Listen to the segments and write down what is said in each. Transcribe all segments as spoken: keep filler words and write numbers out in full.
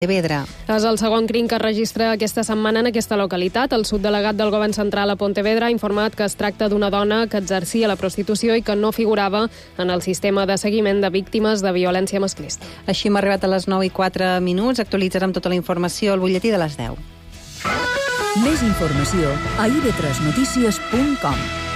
Pontevedra. És el segon crim que es registra aquesta setmana en aquesta localitat. El subdelegat del Govern Central a Pontevedra ha informat que es tracta d'una dona que exercia la prostitució i que no figurava en el sistema de seguiment de víctimes de violència masclista. Així hem arribat a les nou i quatre minuts. Actualitzarem tota la informació al butlletí de les deu. Més informació a i ve tres notícies punt com.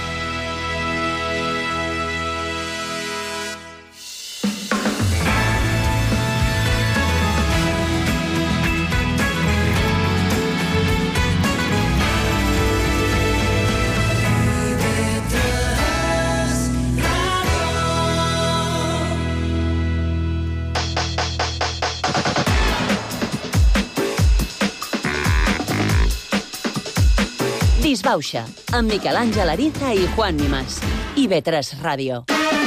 Disbauxa, amb Miquel Àngel Ariza i Juan Nimas. i ve tres Ràdio.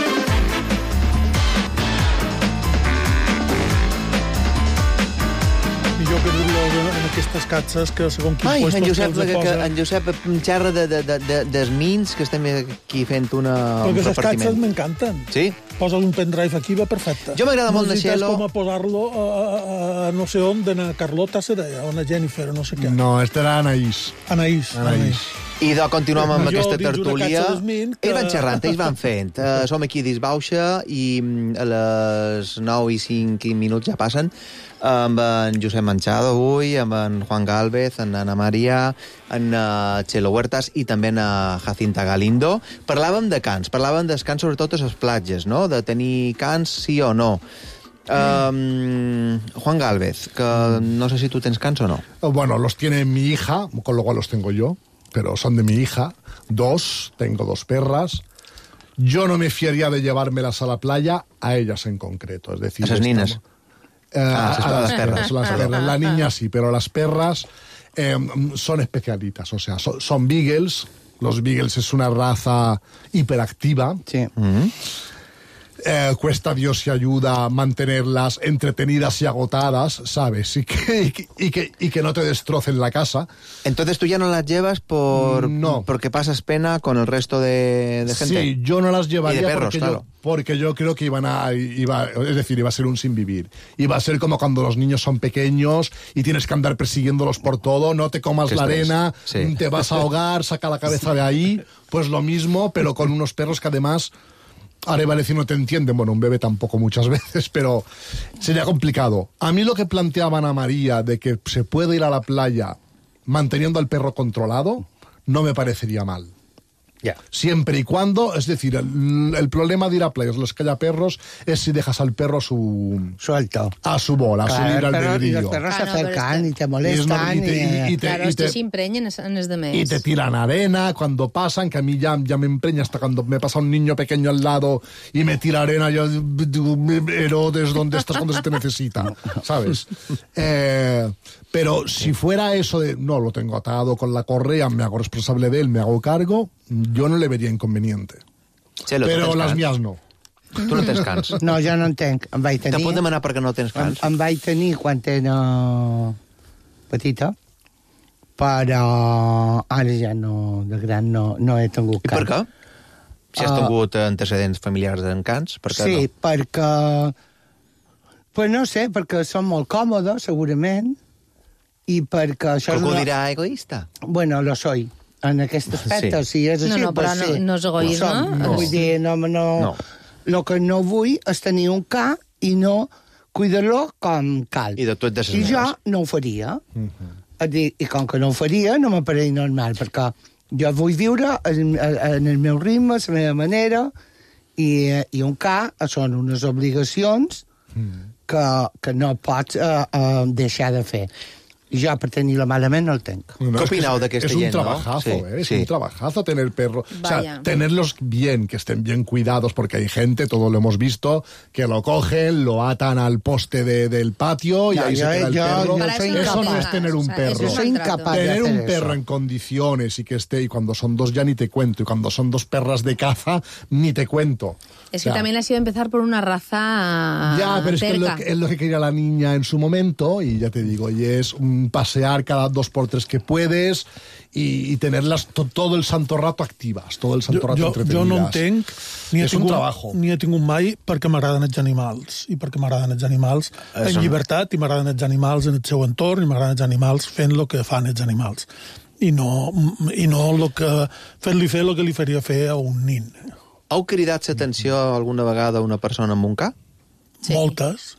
Millor que dir-lo en aquestes catxes que segons quin Ai, puesto en Josep, els que, posa. que, en Josep xerra de, de, de, de, d'esmins, que estem aquí fent una, un Perquè les catxes repartiment. m'encanten. Sí? Posa'l un pendrive aquí, va perfecte. Jo m'agrada molt no deixar-lo... com a posar-lo a, a, a no sé on, d'anar Carlota, se deia, o a Jennifer, o no sé què. No, este era Anaïs. Anaïs. Anaïs. I de continuem amb Jo aquesta dins d'una tertúlia. catxa d'esmint que- Ells van xerrant, ells van fent. Uh, som aquí a Disbauxa i mm, a les nou i cinc minuts ja passen amb en Josep Manchado avui, amb en Juan Gálvez, en Ana Maria, en uh, Chelo Huertas i també en uh, Jacinta Galindo. Parlàvem de cans, parlàvem dels cans sobretot a les platges, no? De tenir cans sí o no. Um, Juan Gálvez, que no sé si tu tens cans o no. Bueno, los tiene mi hija, con lo cual los tengo yo, pero son de mi hija. Dos, tengo dos perras. Yo no me fiaría de llevármelas a la playa, a ellas en concreto. Es decir, Esas niñas. estamos- Eh, Ah, a, a las las perras, perras. las perras. La niña sí, pero las perras eh, son especialitas, o sea, son, son beagles. Los beagles es una raza hiperactiva. Sí. Mm-hmm. Eh, cuesta Dios y ayuda a mantenerlas entretenidas y agotadas, ¿sabes? Y que, y, que, y, que, y que no te destrocen la casa. Entonces tú ya no las llevas por No. porque pasas pena con el resto de, de gente. Sí, yo no las llevaría Y de perros, porque, claro. yo, porque yo creo que iban a, iba, es decir, iba a ser un sin vivir. Iba a ser como cuando los niños son pequeños y tienes que andar persiguiéndolos por todo, no te comas Qué la estrés. arena, Sí. te vas a ahogar, saca la cabeza de ahí, pues lo mismo, pero con unos perros que además... Ahora iba a decir no te entienden, bueno, un bebé tampoco muchas veces, pero sería complicado. A mí lo que planteaban a María de que se puede ir a la playa manteniendo al perro controlado, no me parecería mal. Ya. Siempre y cuando, es decir, el, el problema de ir a playas, los que haya perros, es si dejas al perro a su, Suelto. a su bola, a su Claro, libre el perro- y albedrío. los perros Ah, se no, pero acercan es y te Y es molestan. normal, y te- y- y te- Claro, y els te- que s'imprenen en els de més. Y te tiran arena cuando pasan, que a mí ya, ya me empreña hasta cuando me pasa un niño pequeño al lado y me tira arena, yo digo, Herodes, ¿dónde estás cuando se te necesita? ¿Sabes? Eh, pero si fuera eso de, no, lo tengo atado con la correa, me hago responsable de él, me hago cargo, yo no le vería inconveniente. Chelo, tu Pero tens las cans? mías no. Tu no tens cans. No, jo no en tenc. Em vaig Te tenir... puc demanar per què no tens Em, cans? em vaig tenir quan era petita, però ara ja no, de gran no, no he tingut I per què? Si has Ah. tingut antecedents familiars en cans, per què Sí, no? perquè... Pues no sé, perquè són molt còmodes, segurament, i perquè això Algú és una... dirà egoista? Bueno, lo soy. En aquest aspecte, Sí. si és així, No, no, però pues no- sí. no és egoisme. Ho som. No. Vull dir, no, no, No. Lo que no vull és tenir un ca i no cuidar-lo com cal. I de tu et de ses I jo meves. no ho faria. És dir, I com que no ho faria, no m'apareix normal, perquè jo vull viure en, en el meu ritme, a la meva manera, i, i un ca són unes obligacions que, que no pots uh, uh, deixar de fer. Jo, per tenir-la malament, no el tenc. No, ¿Qué es que opinau es- d'aquesta Es un gent, no? trabajazo, Sí, ¿eh? Es sí. un trabajazo tener perro. O Vaya. sea, tenerlos bien, que estén bien cuidados, porque hay gente, todo lo hemos visto, que lo cogen, lo atan al poste de- del patio y No, ahí yo- se queda el yo- perro. yo Para soy eso Eso no incapaz. es tener un O sea, perro. eso Yo es soy maltrato. incapaz de Tener hacer un eso. perro en condiciones y que esté, y cuando son dos ya ni te cuento, y cuando son dos perras de caza, ni te cuento. Es O que sea, también ha sido empezar por una raza Ya, pero es que es lo, terca. que es lo que quería la niña en su momento, y ya te digo, y es un, mm, pasear cada dos por tres que puedes y, y tenerlas to, todo el santo rato activas, todo el santo jo, rato jo, entretenidas. Jo no entenc, ni he, és un tingut, trabajo. ni he tingut mai perquè m'agraden els animals, i perquè m'agraden els animals en Eso. llibertat, i m'agraden els animals en el seu entorn, i m'agraden els animals fent el que fan els animals. I no, i no lo que, fer-li fer el que li faria fer a un nin. Heu cridat l'atenció alguna vegada a una persona amb un ca? Sí. Moltes.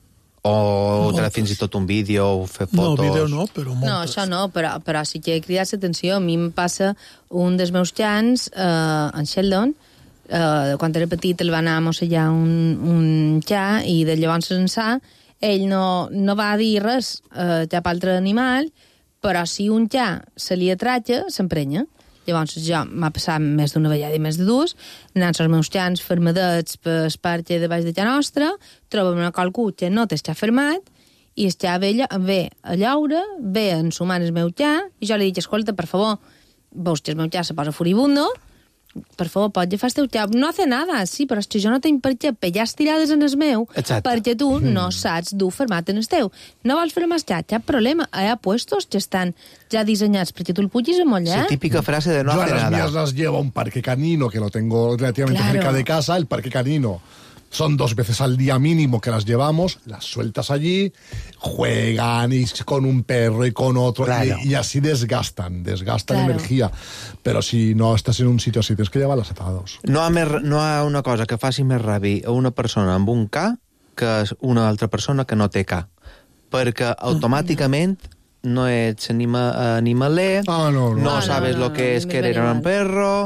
O Moltes. fins i tot un vídeo, o fer No, fotos... vídeo no, però moltes. No, això no, però, però sí que he cridat l'atenció. A mi em passa un dels meus xans, eh, en Sheldon, eh, quan era petit el va anar a mossellar un, un xa i de llavors ençà ell no, no va dir res eh, cap altre animal, però si un xa se li atratja, s'emprenya. Llavors jo m'ha passat més d'una vegada i més de dues, anant els meus xans fermadets per el parque de baix de xa nostra, trobem una qualcú que no té el xa fermat, i el xa ve, ve a llaure, ve a ensumar el meu xa, i jo li dic, escolta, per favor, veus que el meu xa se posa furibundo, per favor, pots agafar el teu xa. No hace nada, sí, però és que jo no tinc per què pegar estirades en el meu, Exacte. perquè tu mm. no saps dur fermat en el teu. No vols fer más xa, cap problema. Hi ha puestos que estan ja dissenyats perquè tu el puguis amollar. La típica frase de no Yo a hacer las nada. mías las llevo a un parque canino, que lo tengo relativamente Claro. cerca de casa, el parque canino. Son dos veces al día mínimo que las llevamos, las sueltas allí, juegan y con un perro y con otro, Claro. y, y así desgastan, desgastan Claro. energía. Pero si no estás en un sitio así, tienes que llevarlas atados. No hi ha, més, no hi ha una cosa que faci més rabi a una persona amb un ca que una altra persona que no té ca. Perquè automàticament no ets anima, animaler, Ah, no, no. no No, sabes no, lo no, que es me querer igual. un perro,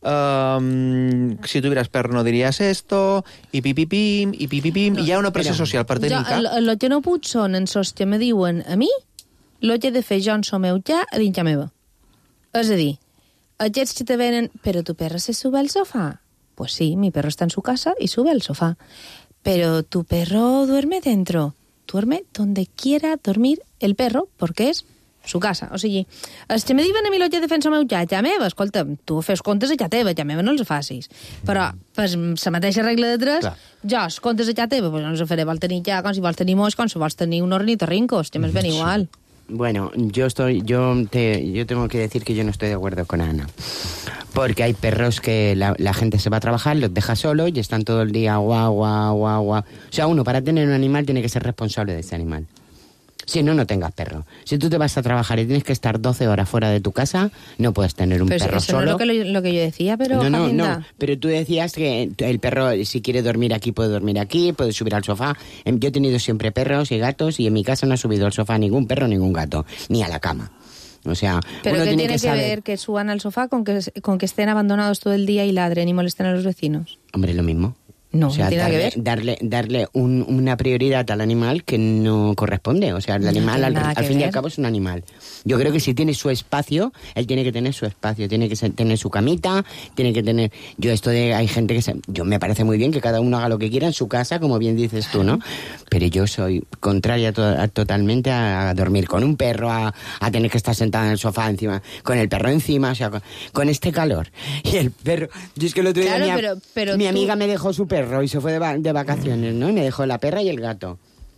um, si tuvieras perro no dirías esto, i pipipim, i pipipim, i hi ha una pressió social per tenir Jo, ca. el, el que no puc són en sos que me diuen a mi el que he de fer jo en so meu xa a dins ja meva. És a dir, aquests que te venen, però tu perro se sube al sofá. Pues sí, mi perro está en su casa y sube al sofá. Pero tu perro duerme dentro. Duerme donde quiera dormir el perro, porque es su casa. O sigui, els que me diuen a mi el que he de fer en la meva ja meva, escolta, tu fes comptes a ja teva, ja meva no els facis. Però, per la mateixa regla de tres, Clar. jo, els comptes a ja teva, pues no els faré, vol tenir ja, com si vols tenir moix, com si vols tenir un ornitorrinco, que m'és ben igual. Bueno, yo estoy, yo te, yo tengo que decir que yo no estoy de acuerdo con Ana, porque hay perros que la, la gente se va a trabajar, los deja solos y están todo el día guau, guau, guau, guau. O sea, uno para tener un animal tiene que ser responsable de ese animal. Si no, no tengas perro. Si tú te vas a trabajar y tienes que estar doce horas fuera de tu casa, no puedes tener un Pero perro eso solo. no es lo que, lo, lo que yo decía, pero No, no, Jacinda, no, pero tú decías que el perro, si quiere dormir aquí, puede dormir aquí, puede subir al sofá. Em, Yo he tenido siempre perros y gatos y en mi casa no ha subido al sofá ningún perro, ningún gato, ni a la cama. O sea, pero uno ¿qué tiene tiene que que, saber... ver que suban al sofá con que, con que estén abandonados todo el día y ladren y molesten a los vecinos? Hombre, lo mismo. No, O sea, no tiene nada darle, que ver. darle, darle un- una prioridad al animal que no corresponde. O sea, el No animal tiene al, nada al que fin y al ver. cabo es un animal. Yo creo que si tiene su espacio, él tiene que tener su espacio, tiene que ser- tener su camita, tiene que tener... Yo esto de... Hay gente que se... Yo me parece muy bien que cada uno haga lo que quiera en su casa, como bien dices tú, ¿no? Pero yo soy contraria to- a- totalmente a, a dormir con un perro, a, a tener que estar sentada en el sofá encima, con el perro encima, o sea, con, con este calor. Y el perro... Yo es que el otro día Claro, mi, a- pero- pero mi tú- amiga me dejó su perro y se fue de, va- de vacaciones, ¿no? Y me dejó la perra y el gato.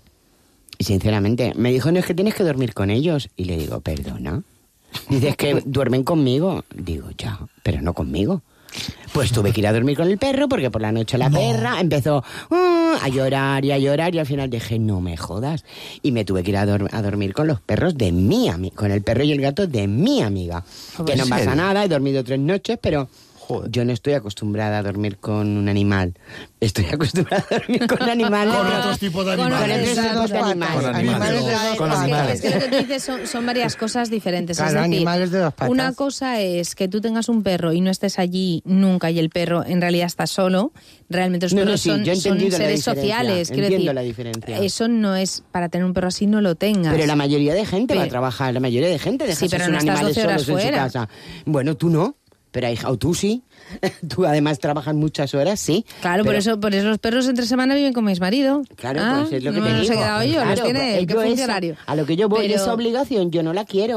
Y sinceramente, me dijo, no, es que tienes que dormir con ellos. Y le digo, perdona. Dice, es que duermen conmigo. Digo, ya, pero no conmigo. Pues tuve que ir a dormir con el perro porque por la noche la No. perra empezó uh, a llorar y a llorar y al final dije, no me jodas. Y me tuve que ir a, dor- a dormir con los perros de mi amiga, con el perro y el gato de mi amiga. Joder, Que no ¿en pasa serio? nada, he dormido tres noches, pero... Joder. Yo no estoy acostumbrada a dormir con un animal. Estoy acostumbrada a dormir con animales. Con pero- otros tipos de Con animales. otros tipos de animales. Con Animales de dos Con patas. animales. Es que lo que tú dices son, son varias cosas diferentes. Claro, es decir, animales de dos patas. una cosa es que tú tengas un perro y no estés allí nunca y el perro en realidad está solo. Realmente los No, no, perros sí, son, yo he son entendido la seres diferencia, sociales. Quiero entiendo decir, la diferencia. Eso no es para tener un perro así, no lo tengas. Pero la mayoría de gente va a Pero- trabajar, la mayoría de gente deja Sí, pero sus no estás animales doce horas solos en fuera. su casa. Bueno, tú no, pero hay, o tú sí. Tú además trabajas muchas horas, sí. Claro, por pero- eso por eso los perros entre semana viven con mi marido. Claro, Ah, pues es lo que no te me los digo. he quedado yo, Claro, los tiene pues el que yo esa- funcionario. a lo que yo voy, Pero- esa obligación yo no la quiero.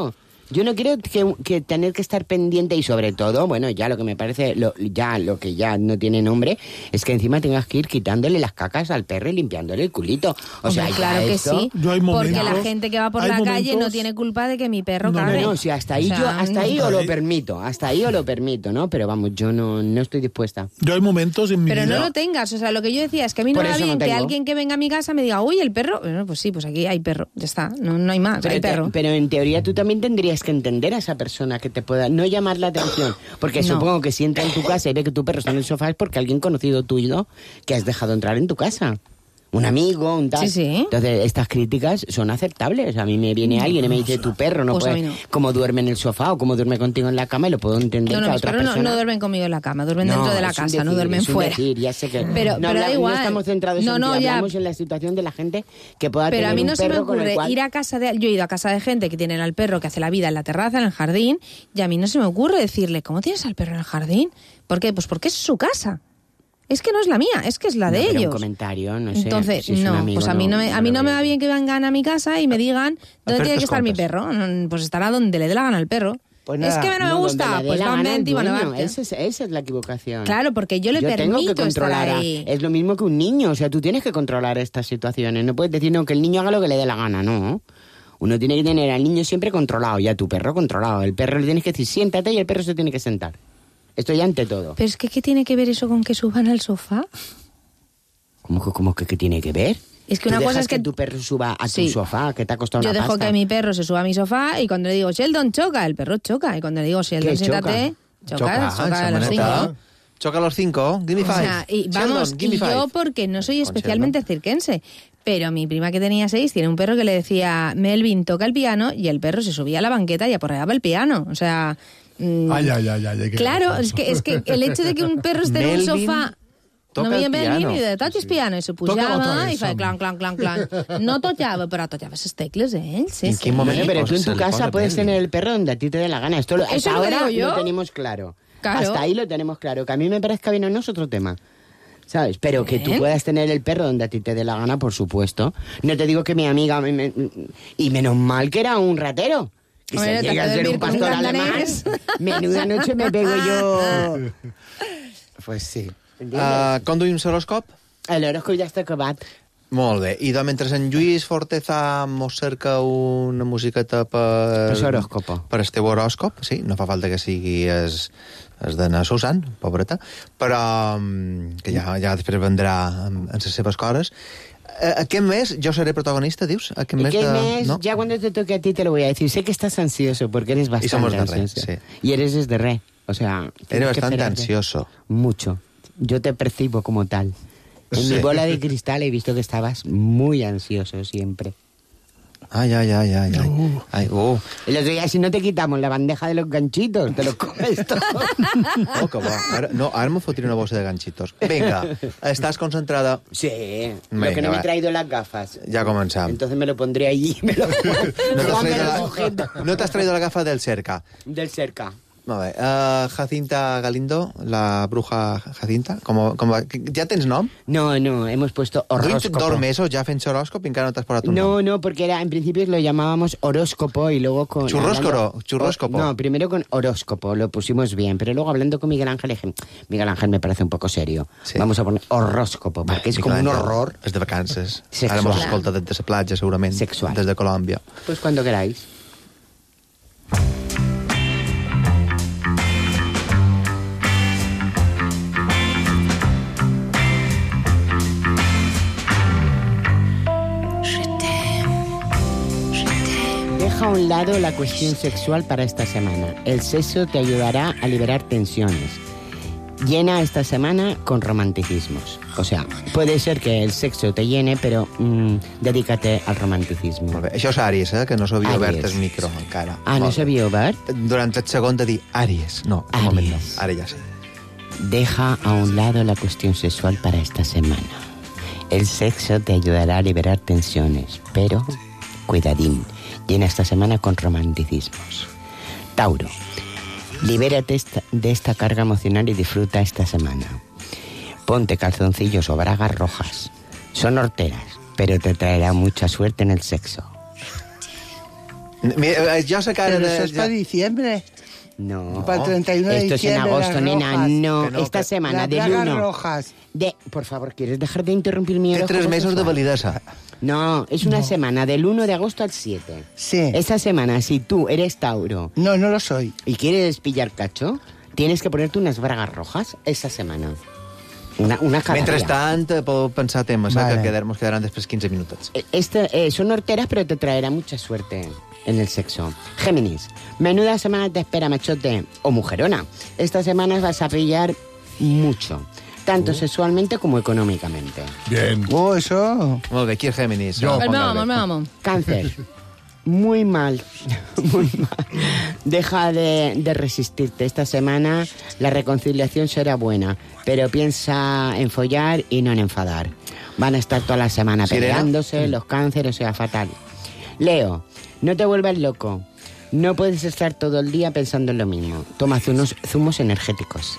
Yo no quiero que, que tener que estar pendiente y sobre todo, bueno, ya lo que me parece, lo, ya lo que ya no tiene nombre, es que encima tengas que ir quitándole las cacas al perro y limpiándole el culito. O sea, Hombre, claro que esto, sí, yo hay momentos, porque la gente que va por la momentos, calle no tiene culpa de que mi perro no, cague. No, no, si hasta ahí, O sea, yo, hasta ahí os lo ahí. permito, hasta ahí os lo permito, ¿no? Pero vamos, yo no, no estoy dispuesta. Yo hay momentos en mi Pero vida... no lo tengas, o sea, lo que yo decía es que a mí no Por me va eso no bien que tengo. alguien que venga a mi casa me diga, uy, el perro. Bueno, pues sí, pues aquí hay perro, ya está, no, no hay más, Pero, hay te- perro. pero en teoría tú también tendrías que entender a esa persona que te pueda no llamar la atención. Porque No. supongo que si entra en tu casa y ve que tu perro está en el sofá es porque alguien conocido tuyo que has dejado entrar en tu casa. Un amigo, un tal. Sí, sí. Entonces, estas críticas son aceptables. A mí me viene alguien y me dice, tu perro no Pues a puede... mí no. Como duerme en el sofá o como duerme contigo en la cama y lo puedo entender No, no, que a mis otra perros no, persona... no duermen conmigo en la cama, duermen No, dentro de la es un casa, no decir, duermen es un fuera. decir, ya sé que... Pero- no, pero da habla- igual. No estamos centrados No, en no, ti, ya. hablamos en la situación de la gente que pueda Pero tener a mí un no se me perro con el ocurre cual... ir a casa de... Yo he ido a casa de gente que tienen al perro que hace la vida en la terraza, en el jardín, y a mí no se me ocurre decirle, ¿cómo tienes al perro en el jardín? ¿Por qué? Pues porque es su casa. Es que no es la mía, es que es la No, de pero ellos. un comentario, no sé. Entonces, si es un no, amigo, pues a mí no, me, a mí lo no me veo. va bien que vengan a mi casa y me digan dónde Hacer tiene que tus estar mi compras. perro. Mm, Pues estará donde le dé la gana al perro. Pues es nada, que a mí no, me No, gusta, donde le dé pues la van gana al vente y van a dueño. verte. Esa es, esa es la equivocación. Claro, porque yo le Yo tengo permito que controlar estar a- ahí. Es lo mismo que un niño, o sea, tú tienes que controlar estas situaciones. No puedes decir no, que el niño haga lo que le dé la gana, no. Uno tiene que tener al niño siempre controlado y a tu perro controlado. El perro le tienes que decir siéntate y el perro se tiene que sentar. Esto ya ante todo. Pero es que, ¿qué tiene que ver eso con que suban al sofá? ¿Cómo, que- cómo que qué tiene que ver? Es que Tú una cosa dejas es que- tu perro suba a Sí. tu sofá, que te ha costado Yo una dejo pasta. que mi perro se suba a mi sofá y cuando le digo, Sheldon, choca, el perro choca. Y cuando le digo, Sheldon, ¿Qué siéntate, choca, choca, a los semaneta. cinco. Choca a los cinco, give me O five. sea, y vamos, Sheldon, give y me yo five. porque no soy Con especialmente cirquense, pero mi prima que tenía seis tiene un perro que le decía, Melvin, toca el piano, y el perro se subía a la banqueta y aporreaba el piano. O sea... mm, Ay, ay, ay, ay. ay, qué claro, gracioso. es que, es que el hecho de que un perro esté en un Melvin sofá... toca no veia el Melvin piano. i de toquis piano, i se Toca pujava l'altra i feia vez, clan, clan, clan, clan. No tocava, però tocava les tecles ell, sí, En sí. quin moment- Bueno, pero tú en Se tu le casa pone puedes peli. tener el perro donde a ti te dé la gana. Esto lo, Eso hasta es lo que ahora digo yo. lo tenemos claro. Claro. Hasta ahí lo tenemos claro. Que a mí me parezca bien o no es otro tema. ¿Sabes? Pero que tú Bien. puedas tener el perro donde a ti te dé la gana, por supuesto. No te digo que mi amiga... me- me- y menos mal que era un ratero. Que Hombre, se te llega a hace ser un dormir con un pastor alemán. danés. Menuda noche me pego yo. Pues sí. Uh, conduïm l'horòscop? L'horòscop ja està acabat. Molt bé. I de mentre en Lluís Forteza mos cerca una musiqueta per... Per l'horòscopo. Per el teu horòscop, sí. No fa falta que sigui es, es de na Susan, pobreta, però mm, que ja, ja després vendrà en, en les seves coses. Eh, Aquest mes jo seré protagonista, dius? Aquest mes ¿Qué de... mes? No? Ya cuando te toque a ti te lo voy a decir. Sé que estás ansioso porque eres bastante somos de re, ansioso. sí. Y eres desde re. O sea... tienes Eres que bastante esperarte. ansioso. Mucho. Yo te percibo como tal. En Sí. mi bola de cristal he visto que estabas muy ansioso siempre. Ai, ai, ai, ai. ai. Uh. ai uh. El otro día, si no te quitamos la bandeja de los ganchitos, te los comes todo. Oh, que bo. Ara, no, ara me fotré una bossa de ganchitos. Vinga, estàs concentrada? Sí. lo Venga, que no me va. he traído las gafas. Ja començam. Entonces me lo pondré allí. Me lo... No t'has Juan me traído, lo la, sujeta. no t'has traído la gafa del cerca. Del cerca. Molt bé. Uh, Jacinta Galindo, la bruja Jacinta, com, com, ja tens nom? No, no, hemos puesto Duit horóscopo. dos mesos ja fent horòscop i encara no t'has posat un nom. No, no, porque era en principio lo llamábamos horóscopo y luego con... Churróscoro, hablando- churróscopo. No, primero con horóscopo, lo pusimos bien, pero luego hablando con Miguel Ángel, dije, Miguel Ángel me parece un poco serio. Sí. Vamos a poner horóscopo, porque es como un horror. És de vacances. Sexual. Ara mos escolta des de la platja, segurament. Sexual. Des de Colòmbia. Pues cuando queráis. Deja a un lado la cuestión sexual para esta semana. El sexo te ayudará a liberar tensiones. Llena esta semana con romanticismos. O sea, puede ser que el sexo te llene, pero mm, dedícate al romanticismo. Molt bé. Això és Àries, eh? Que no s'havia Àries. obert el micro encara. Ah, ¿no Molt se bé. vio obert? Durant el segon de dir Àries. No, un moment no. Àries. Ara ja sí. Deja a un lado la cuestión sexual para esta semana. El sexo te ayudará a liberar tensiones, pero cuidadín, llena esta semana con romanticismos. Tauro, libérate esta- de esta carga emocional y disfruta esta semana. Ponte calzoncillos o bragas rojas. Son horteras, pero te traerá mucha suerte en el sexo. Mira, jo sé que ara... Pero de- eso es ja- para diciembre. No. Para el treinta y uno de Esto es en diciembre, agosto, las nena. rojas. No, Que no, esta que- semana, Las del bragas uno. rojas. De, por favor, ¿quieres dejar de interrumpir mi Té horóscopo tres mesos de sexual? validesa. No, es una semana del uno de agosto al siete. Sí. Esa semana, si tú eres Tauro No, no lo soy. y quieres pillar cacho, tienes que ponerte unas bragas rojas esa semana. Una, una cada Mentrestant, día. eh, podeu pensar temes, Vale. vale. que quedar, nos quedaran després quinze minutos. Eh, Este, eh, son horteras, pero te traerá mucha suerte en el sexo. Géminis, menuda semana te espera, machote o mujerona. Esta semana vas a pillar mucho, tanto sexualmente como económicamente. Bien. Oh, eso. Molt bé, qui és Géminis? Jo. Ah, El Juan meu Galvez. home, el meu home. Cáncer, muy mal, muy mal. Deja de, de resistirte. Esta semana la reconciliación será buena, pero piensa en follar y no en enfadar. Van a estar toda la semana ¿Sirena? peleándose, los cánceres, o sea, fatal. Leo, no te vuelvas loco. No puedes estar todo el día pensando en lo mismo. Toma unos zumos energéticos.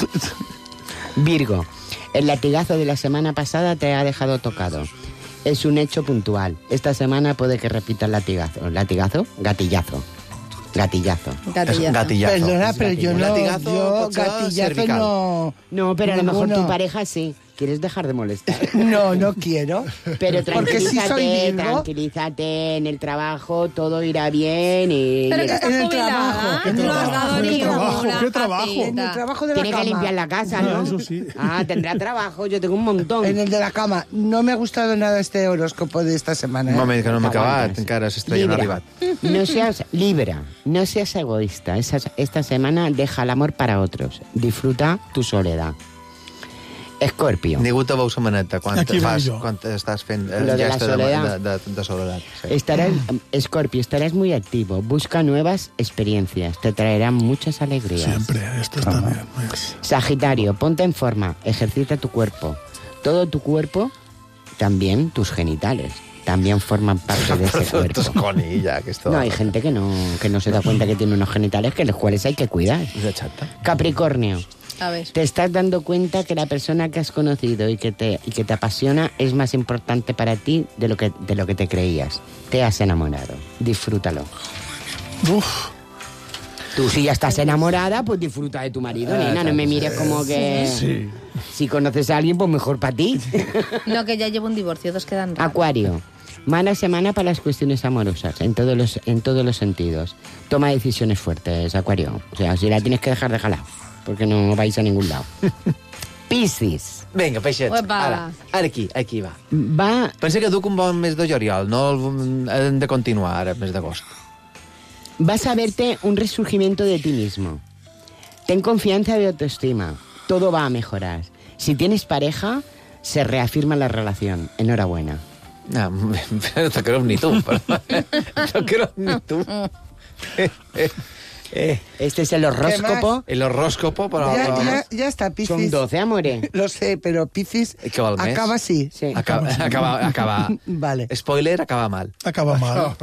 Virgo, el latigazo de la semana pasada te ha dejado tocado. Es un hecho puntual. Esta semana puede que repita el latigazo. ¿Latigazo? Gatillazo. Gatillazo. És Gatillazo. gatillazo. Perdona, pero yo Un no. latigazo Yo pot ser gatillazo cervical. no. No, pero a lo mejor Ninguno. tu pareja sí. ¿Quieres dejar de molestar? No, no quiero. Pero Porque si tranquilízate, soy Virgo. tranquilízate en el trabajo, todo irá bien y... Pero y- que estás En el jubilada, trabajo, ¿eh? en el No has trabajo, dado en el ni trabajo. una ¿Qué trabajo? En el patita. trabajo de la Tiene que cama. limpiar la casa, No, ¿no? eso sí. Ah, tendrá trabajo, yo tengo un montón. En el de la cama. No me ha gustado nada este horóscopo de esta semana. Un ¿eh? moment, que no m'ha acabat, Aguantes. encara s'estrella no ha Libra. arribat. No seas Libra, no seas egoísta. Esa- esta semana deja el amor para otros. Disfruta tu soledad. Escorpio. Ningú te veu setmaneta quan, Aquí fas, veig jo. quan estàs fent eh, Lo de la gesta de, soledat. de, de, de soledat. Sí. Estarás, Escorpio, estarás muy activo. Busca nuevas experiencias. Te traerán muchas alegrías. Siempre, esto está bien. Es- Sagitario, ponte en forma. Ejercita tu cuerpo. Todo tu cuerpo, también tus genitales, también forman parte de ese cuerpo. Tos conilla, que esto... No, hay gente que no, que no se da cuenta que tiene unos genitales que los cuales hay que cuidar. És xata. Capricornio, A ver. te estás dando cuenta que la persona que has conocido y que te, y que te apasiona es más importante para ti de lo que, de lo que te creías. Te has enamorado. Disfrútalo. Uf, Tú si ya estás enamorada, pues disfruta de tu marido, nena. No me mires como que... sí. Si conoces a alguien, pues mejor para ti. No, que ya llevo un divorcio, dos quedan raros. Acuario, mala semana para las cuestiones amorosas, en todos los, en todos los sentidos. Toma decisiones fuertes, Acuario. O sea, si la tienes que dejar, déjala, porque no vais a ningún lado. Piscis, Vinga, peixets. Uepa. Ara, ara aquí, aquí va. va... Pensa que duc un bon mes de juliol, no el, hem de continuar ara, mes d'agost. Vas a verte un resurgimiento de ti mismo. Ten confianza y autoestima. Todo va a mejorar. Si tienes pareja, se reafirma la relación. Enhorabuena. No, no te creus ni tu, però... No creus ni tu. Eh, eh, eh. Este es el horóscopo. El horóscopo, però... Ya, ya, ya está, Piscis. Son doce, amore. Lo sé, pero Piscis ¿Qué val més? acaba así. Sí. Acaba, acaba, acaba... Vale. Spoiler, acaba mal. acaba mal.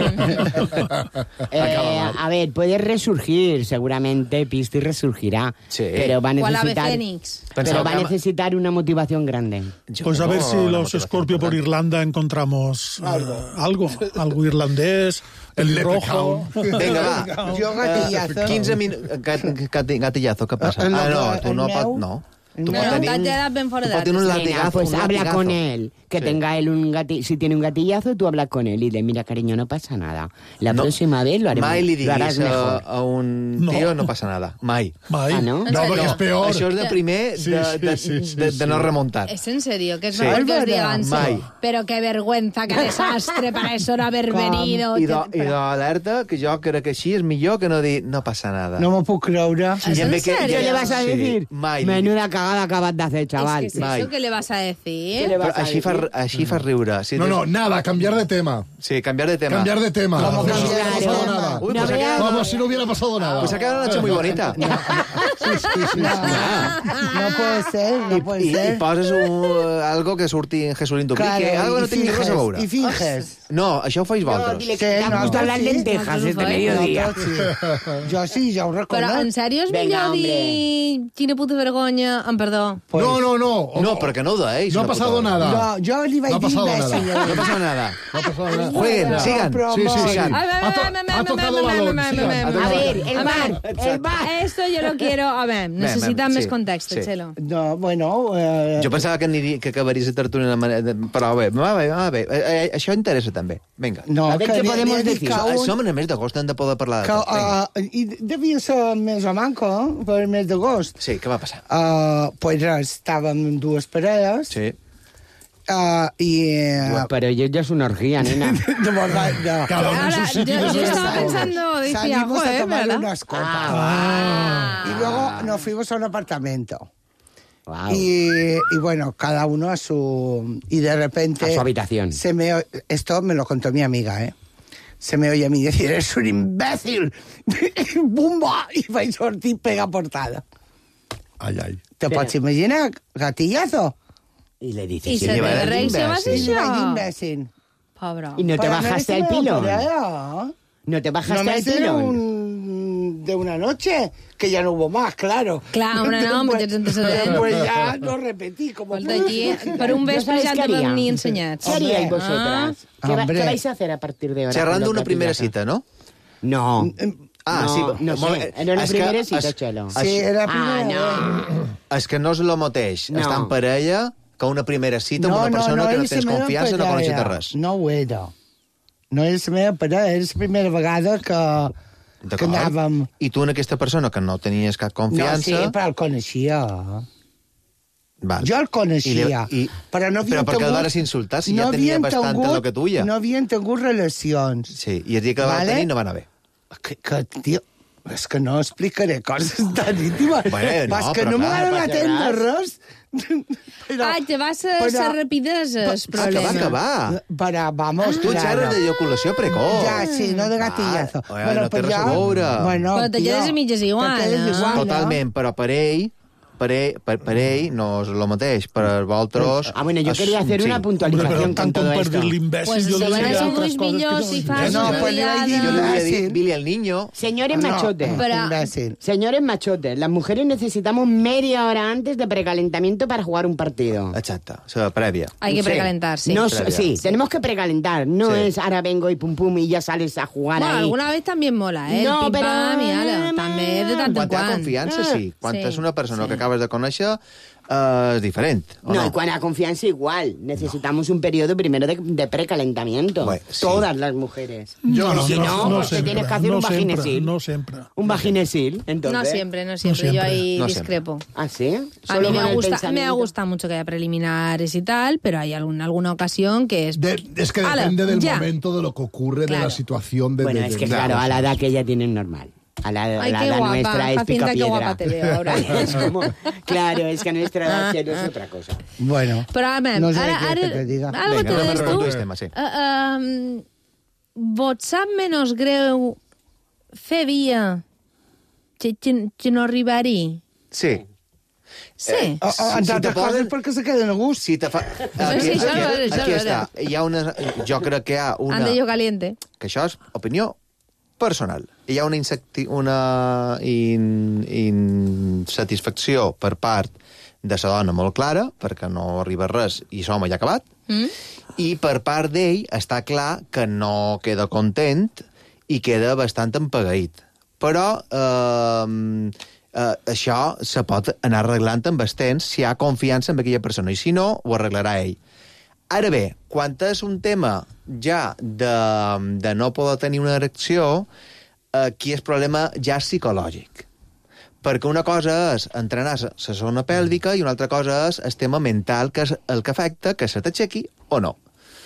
Eh, a ver, puedes resurgir, seguramente Piscis resurgirá, Sí. pero va a ¿Cuál ave necesitar, fénix? pero Pensaba va a que- necesitar una motivación grande. Yo Pues a no, ver si la los motivación Scorpio por importante. Irlanda encontramos eh, algo, algo irlandés, El el rojo. Vinga, va. Jo gatillazo. Eh, quinze minuts... Gat, gat, gatillazo, què passa? El- el- Ah, no, tu el no meu? pot... No. El Tu meu? pots Però tenir... t'has quedat ben fora tu pots tenir un d'artes. Venga, latigazo. pues un habla latigazo. con él, que Sí. tenga él un gati, si tiene un gatillazo, tú hablas con él y le mira, cariño, no pasa nada. La No. próxima vez lo haremos, Mai li lo harás diguis a, mejor. a un No. tio no passa nada. Mai. Mai. Ah, ¿no? En No, serio? perquè és peor. Això és de primer Sí, de, sí, de, sí, sí, de, sí. de no remuntar. ¿Es en serio? Que es Sí. mejor que os Álvaro. digan, sí, Mai. pero qué vergüenza, qué desastre, para eso no haber venido. I de- i d'alerta, que jo crec que així és millor que no dir no passa nada. No m'ho puc creure. ¿Es I en en ve que- serio? ¿Qué le vas a Sí, decir? mai. Menuda cagada acabas de hacer, chaval. Es que es Mai. eso que le vas a decir. ¿Qué le vas Però a així fa, decir? així fa riure. Si No, des- no, nada, cambiar de tema. Sí, canviar de tema. Cambiar de tema. ¿Cómo Como si no cambiar hubiera de pasado tema? nada. Uy, No pues ha veas- quedado, Como si no hubiera pasado nada. pues ha quedado una noche muy bonita. Sí, sí, sí. No, no puede ser, no puede I, i ser. poses un, algo que surti en Jesulín Duplique, algo que no i tingui res a finges, veure. I finges. No, això ho faig No, vosaltres. dile que Sí, te han no, gustado las sí. lentejas Nosotros este no, ¿eh? mediodía. No, tot sí. Jo sí, ja ho reconec. Però, en sèrio, és Vinga, millor hombre. dir quina puta vergonya en perdó. Pues, no, no, no. O, No, perquè no ho deis. No ha una pasado puta hora. nada. No, yo le iba a No ha decir pasado imbécil. nada. No pasa nada. No ha pasado nada. Jueguen, sigan. Sí, sí, sí. Sigan. Ha, to- ha tocado balón. sigan. A ver, el bar, el bar. Esto yo lo quiero... A ver, necesita sí. més context, Sí. Txelo. No, bueno... Eh, Jo pensava que, aniria, que acabaries la tertúlia, però bé, va bé, va bé. Eh, eh, això interessa també. Vinga. no, A ver, que ¿qué li- podemos li he dit decir? que un- Som en el mes d'agost, hem de poder parlar de que, tot. Vinga. uh, I devia ser més o manco, per el mes d'agost. Sí, què va passar? Uh, pues res, estàvem dues parelles. Sí. Uh, I... Uh, Pero yo ya es una orgía, nena. de verdad, no. Cada uno en Ahora, su sitio. yo, yo y sus estaba cosas. pensando, decía, Salimos a joder, tomar ¿verdad? unas copas. Ah. Y luego nos fuimos a un apartamento. Wow. Y, y bueno, cada uno a su... Y de repente... A su habitación. Se me, o- esto me lo contó mi amiga, ¿eh? Se me oye a mí decir, eres un imbécil. ¡Bumba! I vaig sortir pega portada. Ai, ai. Te Pero- pots imaginar? Gatillazo. Y le dices, I sí, se lleva te el reacció va ser imbècil. I vaig això. imbècil. Pobre. y no te Para bajaste ver al si me pilón. operara. No te No bajaste me al hicieron pilón. un, de una noche, que ya no hubo más, claro. Clar, hombre, no, Después- tens antecedents. Pues ya lo repetí, como... Pues d'allí, per un vespre ¿Sabes ja qué te haría? vam ni ensenyats. ¿Qué haríais Ah. vosotras? ¿Qué, va- Hombre. qué vais a hacer a partir de ahora? Xerrant cuando d'una primera platicas? cita, no? No. Ah, no, sí. No molt sé, bé. era una És que- primera cita, és- Xelo. Sí, era la Ah, primera. no. És que no és el mateix No. estar en parella que una primera cita amb una persona que no és tens la meva confiança, no parella. coneixes res. No ho era. No és la meva parella, és la primera vegada que, que D'acord? anàvem... I tu en aquesta persona que no tenies cap confiança... No, sí, però el coneixia. Val. Jo el coneixia, I, i, però no havien Però per què el tingut- vas insultar si no ja tenia havien bastant tingut- lo que tuya? No havien tingut relacions. Sí, i el dia que la van Vale? tenir no va anar bé. Que, que, tio, és que no explicaré coses tan íntimes. Bueno, Vas no, que però no clar, m'agrada passa atendre res. res. Ai, te vas a però- ser rapideses, Ah, que va, problema. que va. Però, vamos, Tu claro. xerres d'eyaculació precoç. Ja, sí, no de gatillazo. Ah, oi, no té res a veure. Bueno, Però te tio, quedes a mitges igual, te quedes no? igual, no? Totalment, però per ell, per ell, per, per ell no és el mateix. Per vosaltres... Ah, bueno, yo és- quería hacer sí. una puntualización Però con tant com todo per esto. dir l'imbècil, Pues jo se li van a diria ser altres uns coses millors que si no. fas No, una pues li vaig dir Jo li diada. volia dir, Imbècil. Billy el niño... Señores machotes. No, Pero- imbécil. Señores machotes, las mujeres necesitamos media hora antes de precalentamiento para jugar un partido. Exacte, la prèvia. Hay que Sí. precalentar, sí. No, Previa. sí, tenemos que precalentar. No Sí. es ahora vengo y pum pum y ya sales a jugar Bueno, ahí. alguna vez también mola, eh? No, el pim però- pam i ala. També de tant en Quan hi ha quant. confiança, sí. Quan Sí. és una persona Sí. que acabes de conèixer, eh, és diferent, o No, no? y cuando la confianza igual. Necesitamos un periodo primero de, de precalentamiento. Bueno, sí. Todas las mujeres. Jo no, Si no, no, no pues te sempre, tienes que hacer no un sempre, vaginesil. no sempre. Un vaginesil, entonces. No siempre, no siempre. No Yo siempre. ahí No discrepo. ¿Ah, sí? A Solo mí me con ha, el gusta, me ha pensamiento. gustado mucho que haya preliminares y tal, pero hay algún, alguna ocasión que es... De- es que Ala, depende del ya. momento, de lo que ocurre, de Claro. la situación. De, Bueno, de- es de- que de- claro, a la edad que ella tiene es normal. A la, a Ay, la qué edad guapa, nuestra es Jacinta, qué picapiedra. guapa te veo ahora. Es como- claro, es que a nuestra edad Xelo, es otra cosa. Bueno, Però, a veure, no sé ara, què ara, que te diga. algo Vinga, te anem a des resoldre tu. el tema, sí. Uh, um, vos sap menys greu fer via que, que, que no arribar-hi? Sí. Sí. Eh, O, o, Si- entre si te altres coses posen- perquè se queden a gust. Si te fa... Sí, Aquí, sí, això aquí, no és, això aquí no està. és. Hi ha una... Jo crec que hi ha una... Ande yo caliente. Que això és opinió personal. Hi ha una, insecti... una in... insatisfacció per part de la dona molt clara, perquè no arriba a res i l'home ja ha acabat, Mm? i per part d'ell està clar que no queda content i queda bastant empagueït. Però eh, eh, això se pot anar arreglant amb el temps si hi ha confiança en aquella persona, i si no, ho arreglarà ell. Ara bé, quan és un tema ja de, de no poder tenir una erecció, aquí el problema ja és psicològic. Perquè una cosa és entrenar la zona pèlvica i una altra cosa és el tema mental, que és el que afecta que se t'aixequi o no.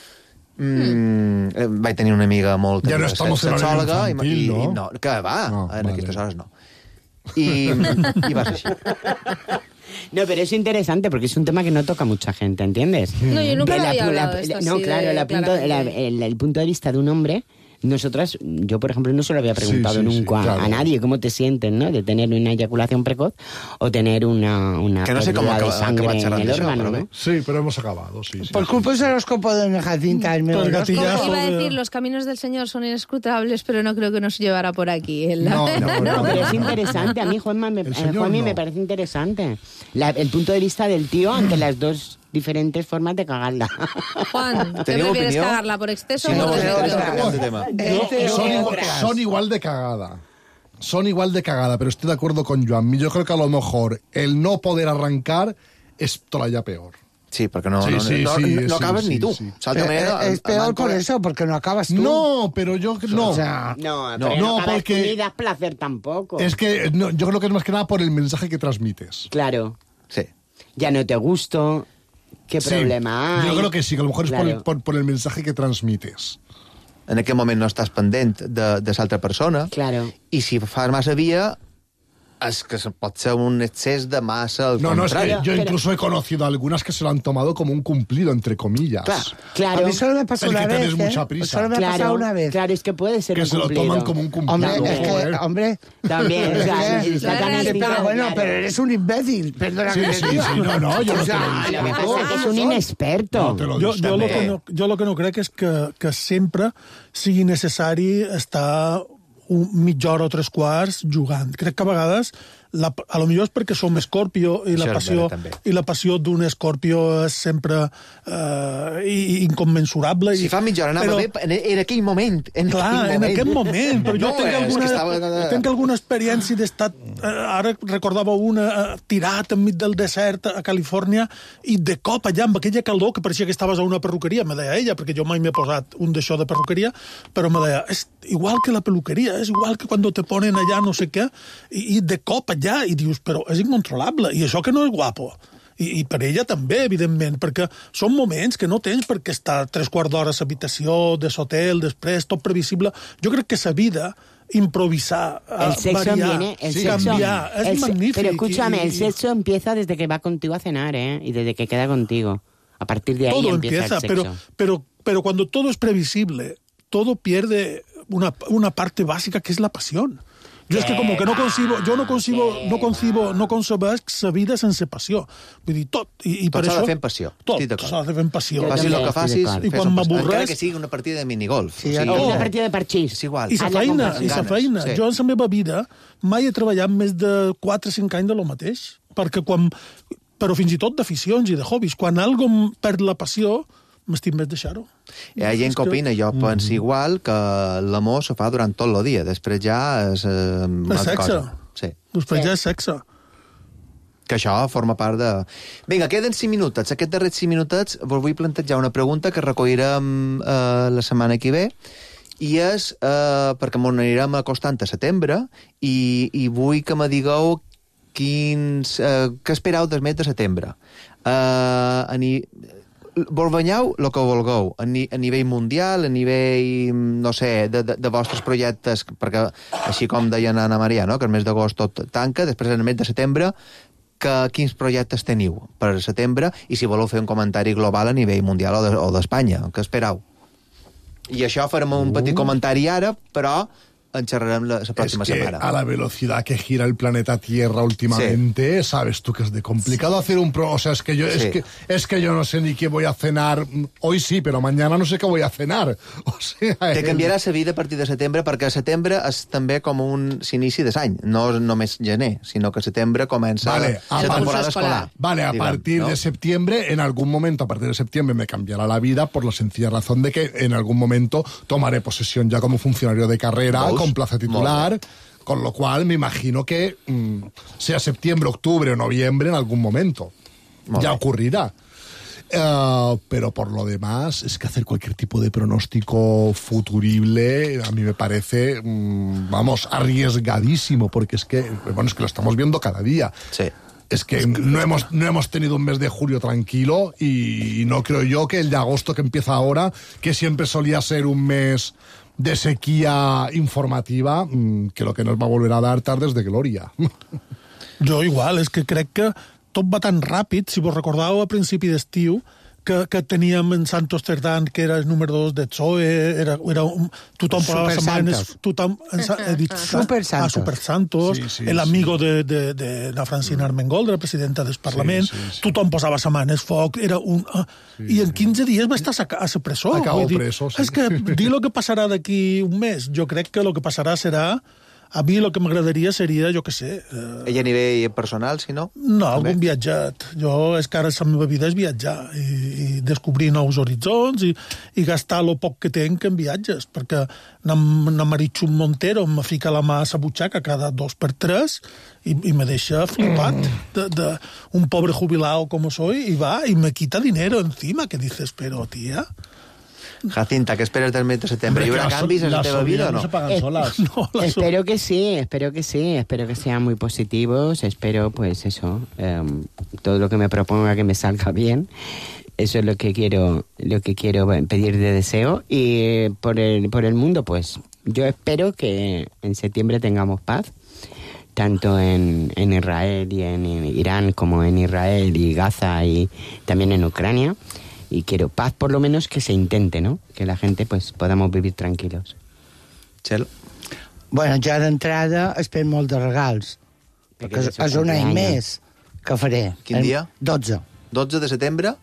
Mm, mm. Vaig tenir una amiga molt Ja no estamos en horario sexòloga i, infantil, i, no? i no, que va, No, en vale. aquestes hores no. I, i va ser així. No, pero es interesante porque es un tema que no toca mucha gente, ¿entiendes? No, yo nunca Que lo la- había la- hablado de esto No, así claro, de la punto- la- claramente. el, el punto de vista de un hombre nosotras, yo por ejemplo no se lo había preguntado Sí, sí, nunca sí, claro. a nadie cómo te sientes, ¿no? De tener una eyaculación precoz o tener una, una Que no sé pérdida cómo de acaba- sangre acaba en xerrant el d'això, órgano, però bé. ¿no? Sí, pero hemos acabado, sí. sí Por sí. culpa del horóscopo de doña Jacinta, el meu Pel horóscopo. gatillazo Iba a de- decir, los caminos del Señor son inescrutables, pero no creo que nos llevará por aquí. El- No, no, No, no. pero es interesante. A mí, Juanma, me, El eh, señor Juanmi, no. me parece interesante. La- el punto de vista del tío ante las dos diferentes formas de cagarla. Juan, ¿qué ¿Teniu prefieres opinió? cagarla por exceso Si o no por us defecto? interessa, canviem de tema. Este Son, es igual, otras. son igual de cagada. Son igual de cagada, pero estoy de acuerdo con Joan. Yo creo que a lo mejor el no poder arrancar es todavía peor. Sí, perquè no, Sí, no, sí, no, sí, no, no sí, acabes sí, ni tu. sí. D'altra Eh, manera, eh, es peor manco- por eso, porque no acabas tú. No, pero yo no. O sea, No, No, pero no, no, acabas porque- tú ni das placer tampoco. Es que no, yo creo que es más que nada por el mensaje que transmites. Claro, Sí. ya no te gusto, ¿qué Sí, problema hay? Yo creo que sí, que a lo mejor es por el, Claro. por, por el mensaje que transmites. En aquest moment no estàs pendent de, de l'altra persona. Claro. I si fas massa via, és que se- pot ser un excés de massa al No, no, es que contrari. yo pero- incluso he conocido algunas que se lo han tomado como un cumplido, entre comillas. Claro. Claro, a mí solo me pasó El una que vez. tenés ¿eh? mucha prisa. Solo me ha pasado claro, una vez. claro, es que puede ser Que un se lo cumplido. toman como un cumplido. Hombre, es que, joder. hombre. También, o sea, es que- está tan Sí, así, pero bueno, claro. pero eres un imbécil. Perdona Sí, que te sí, diga. sí, no, no, yo no O te sea, lo Lo que digo. pasa es que es un inexperto. No, te lo Jo, digo. jo, lo també. que no, jo el que no crec és que, que sempre sigui necessari estar un, mitja hora o tres quarts jugant. Crec que a vegades, la, a lo millor és perquè som Escorpio i la Això és passió, vera, també. i la passió d'un Escorpio és sempre eh, i- incommensurable. Si i- fa mitja hora anava però- bé en, en aquell moment. En Clar, aquell en moment. aquest moment, però jo No, tinc, és alguna, que estava... tinc alguna experiència d'estar, eh, ara recordava una, eh, tirat enmig del desert a Califòrnia i de cop allà amb aquella calor que pareixia que estaves a una perruqueria, me deia ella, perquè jo mai m'he posat un d'això de perruqueria, però me deia, és igual que la peluqueria, és igual que quan te ponen allà no sé què, i, i de cop allà, i dius, però és incontrolable, i això que no és guapo. I, i per ella també, evidentment, perquè són moments que no tens per què estar tres quarts d'hora a l'habitació, de l'hotel, després, tot previsible. Jo crec que la vida, improvisar, El sexo variar, viene, el sí, sexo, cambiar, és el se- magnífic. Pero escúchame, i- el sexo empieza desde que va contigo a cenar, ¿eh? Y desde que queda contigo. A partir de ahí todo empieza, empieza, el sexo. pero, pero, pero cuando todo es previsible, todo pierde una, una parte básica que es la pasión. Yo es que como que no concibo, yo no concibo, no concibo, no concebesc la vida sense passió. Vull dir, tot. I, i Tot per s'ha això, de fer amb passió. Tot Estic d'acord. s'ha de fer amb passió. Jo Facis també el que estic facis, d'acord. I fes quan amb passió. m'avorreix- Encara que sigui una partida de minigolf. Sí, o sigui, no. Una partida de parchís. és igual. I la Hazla feina, con i la ganes, feina. sí. Jo en la meva vida mai he treballat més de quatre o cinc anys de lo mateix, perquè quan, però fins i tot d'aficions i de hobbies, quan algo em perd la passió, m'estic més deixar-ho. Hi ha gent que opina, jo penso igual, que l'amor se fa durant tot el dia, després ja és eh, una altra sexe. cosa. Sí. Després ja és sexe. Que això forma part de... Vinga, queden cinc minutets. Aquests darrers cinc minutets vos vull plantejar una pregunta que recollirem eh, la setmana que ve, i és eh, perquè m'ho anirem acostant a setembre i, i vull que me digueu quins, eh, què esperau del mes de setembre. Eh, a ni... Vos banyeu el que vulgueu, a, ni, a nivell mundial, a nivell, no sé, de, de, de vostres projectes, perquè així com deia Anna Maria, no? Que el mes d'agost tot tanca, després en el mes de setembre, que, quins projectes teniu per setembre, i si voleu fer un comentari global a nivell mundial o de- o d'Espanya, què esperau? I això farem un petit comentari ara, però en xerrarem la, la Es pròxima que setmana. a la velocidad que gira el planeta Tierra últimamente, sabes tú que es de complicado hacer un pro, o sea, es que yo es Sí. que es que yo no sé ni qué voy a cenar hoy sí, pero mañana no sé qué voy a cenar. O sea, Te el- canviarà la vida a partir de setembre, perquè setembre és també com un s'inici de l'any, no és només gener, sinó que setembre comença Vale, la a temporada escolar. escolar. Vale, a digamos, partir ¿no? de septiembre, en algún momento, a partir de septiembre me cambiará la vida por la sencilla razón de que en algún momento tomaré posesión ya como funcionario de carrera, Veus? con plaza titular, con lo cual me imagino que mm, sea septiembre, octubre o noviembre en algún momento. Molt Ya bé. ocurrirá. Eh, pero por lo demás, es que hacer cualquier tipo de pronóstico futurible a mí me parece, mm, vamos, arriesgadísimo, porque es que, bueno, es que lo estamos viendo cada día. Sí. Es que no hemos, no hemos tenido un mes de julio tranquilo y no creo yo que el de agosto que empieza ahora, que siempre solía ser un mes de sequía informativa, mm, que lo que nos va a volver a dar tardes de gloria. Jo igual, és que crec que tot va tan ràpid, si vos recordàveu a principi d'estiu, que, que teníem en Santos Cerdán, que era el número dos de P S O E, era, era un, tothom posava la mà en... Tothom, he dit, Super Santos. Ah, Super Santos, sí, sí, l'amigo sí. de, de, de la Francina Armengol, de la presidenta del Parlament, sí, sí, sí. Tothom posava la mà en el foc, era un... Uh, sí, I en quinze dies va estar a la presó. Acabo preso, sí. És que dir el que passarà d'aquí un mes, jo crec que el que passarà serà... A mi el que m'agradaria seria, jo què sé... Eh... Ell a nivell personal, si no? No, algun viatjat. Jo, és que ara la meva vida és viatjar i, i descobrir nous horitzons i, i gastar el poc que tenc en viatges, perquè na Marichun Montero me fica la mà a la butxaca cada dos per tres i, i me deixa flipat de, de un pobre jubilado como soy i va i me quita dinero encima, que dices, pero tía... Jacinta, ¿qué esperas del mes de septiembre? ¿Y habrá cambios en la teva vida o no? No se pagan solas. No, espero que sí, espero que sí, espero que sean muy positivos, espero pues eso, eh, todo lo que me proponga que me salga bien. Eso es lo que quiero, lo que quiero pedir de deseo. Y por el, por el mundo, pues yo espero que en septiembre tengamos paz, tanto en, en Israel y en, en Irán como en Israel y Gaza y también en Ucrania. Y quiero paz, por lo menos, que se intente, ¿no? Que la gente, pues, podamos vivir tranquilos. Txelo? Bueno, ja d'entrada espero molt de regals, perquè és, és un any més que faré. Quin dia? dotze. dotze de setembre?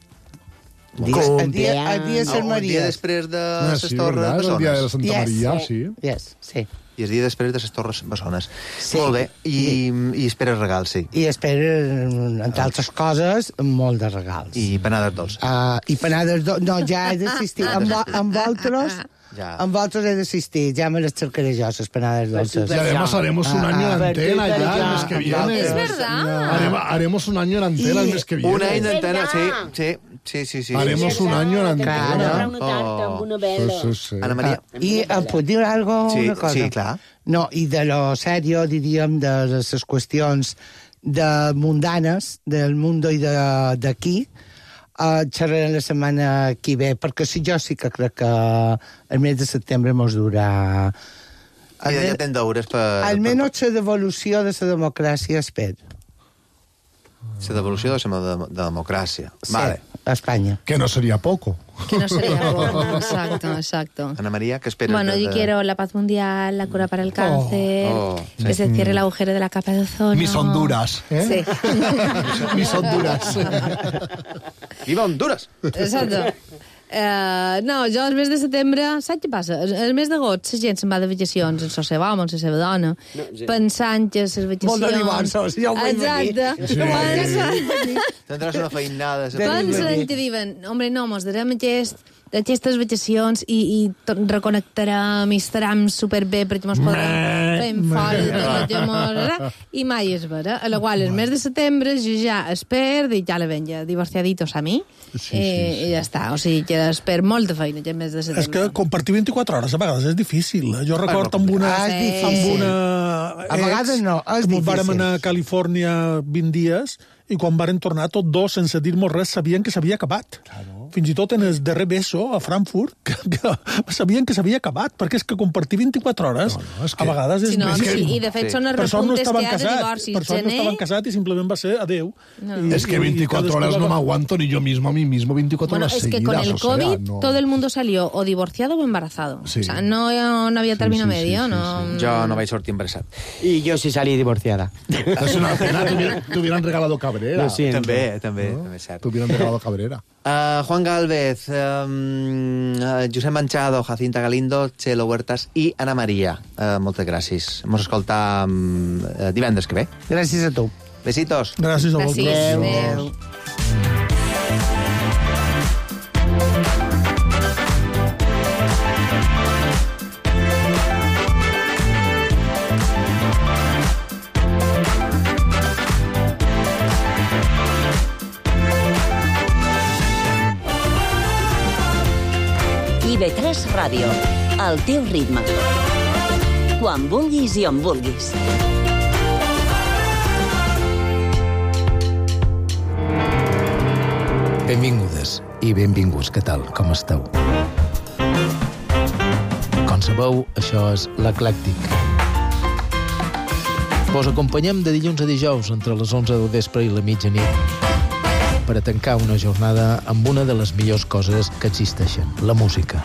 Dia, el dia, el dia de Sant Maria. El dia després de ah, les sí, Torres Bessones. El dia de Santa yes, Maria, sí. Yes, sí. I el dia després de les Torres Bessones. Sí. Molt bé. I, sí. I esperes regals, sí. I espero, entre altres coses, molt de regals. I panades dolces. Uh, I panades dolces. No, ja he d'assistir. amb, amb vosaltres... Ya. Amb vosaltres he d'assistir, ya me les cercaré yo, esas panades dulces. Y además haremos un año en antena ya, el mes que viene. Es verdad. Haremos, haremos un año en antena el mes que viene. Un año en antena, sí, sí, sí, sí, sí. Haremos sí, un año en antena. Oh. Sí, sí, sí. Ana Maria. I em puc dir algo, sí, una cosa? Sí, clar. No, i de lo serio, diríem, de les qüestions de mundanes, del mundo i d'aquí, Uh, xerrarem la setmana que ve, perquè si jo sí que crec que el mes de setembre mos durà... Ja, ja tens deures per... Almenys la devolució de la democràcia, espero. La devolució de la de democràcia. Sí, vale. a España. Que no sería poco. Que no sería poco, exacto, exacto. Ana María, ¿qué esperas? Bueno, de... yo quiero la paz mundial, la cura para el cáncer, oh, oh, sí. que se cierre el agujero de la capa de ozono. Mis Honduras, ¿eh? Sí. Mis Honduras. ¡Viva Honduras! Exacto. Uh, no, jo el mes de setembre, saps què passa? El, el mes d'agost la gent se'n va de vacacions en la seva home, en la seva dona, no, sí. pensant que les vacacions... Molt d'anivar-se, ja ho vull Exacte. Sí. Pensen... Tendràs una feinada. Pensen que diuen, hombre, no, mos darem aquest, aquestes vacacions i, i reconnectarem i estarem superbé perquè mos podrem fer fora i mai és vera. A la qual el mes de setembre jo ja espero, dic, ja la ven, ja divorciaditos a mi, sí, sí, eh, sí. i ja està. O sigui, que espero molta feina aquest mes de setembre. És que compartir vint-i-quatre hores a vegades és difícil. Jo recordo amb una... Ah, és difícil. Amb una a vegades no, és que difícil. Vàrem anar a Califòrnia vint dies i quan varen tornar tots dos, sense dir-nos res, sabien que s'havia acabat. Claro. Fins i tot en el darrer beso a Frankfurt, que, que sabien que s'havia acabat, perquè és que compartir vint-i-quatre hores no, no, és que... a vegades és... Sí, no, més sí, que... I de fet sí. són els repuntes no que hi ha de divorcis. Per sort no estaven casats i simplement va ser adeu. No. Y, es que veinticuatro horas no me aguanto ni yo mismo a mí mismo veinticuatro bueno, horas es seguidas. que con el o sea, COVID no... todo el mundo salió o divorciado o embarazado. Sí. O sea, no, no había término sí, sí, medio. sí, no... sí, sí. Jo no vaig sortir embarasat. Y yo sí salí divorciada. Es una pena, te hubieran, te hubieran regalado Cabrera. Lo siento. També, també, ¿no? també és cert. Te hubieran regalado Cabrera. Uh, Juan Gálvez, um, uh, Josep Manchado, Jacinta Galindo, Txelo Huertas i Ana Maria. Uh, moltes gràcies. Ens escoltam um, divendres que ve. Gràcies a tu. Besitos. Gràcies a vosaltres. Gràcies. Adéu. I ve tres Ràdio, al teu ritme. Quan vulguis i on vulguis. Benvingudes i benvinguts, què tal, com esteu? Com sabeu, això és l'Eclèctic. Vos acompanyem de dilluns a dijous entre les onze del vespre i la mitjanit per a tancar una jornada amb una de les millors coses que existeixen, la música.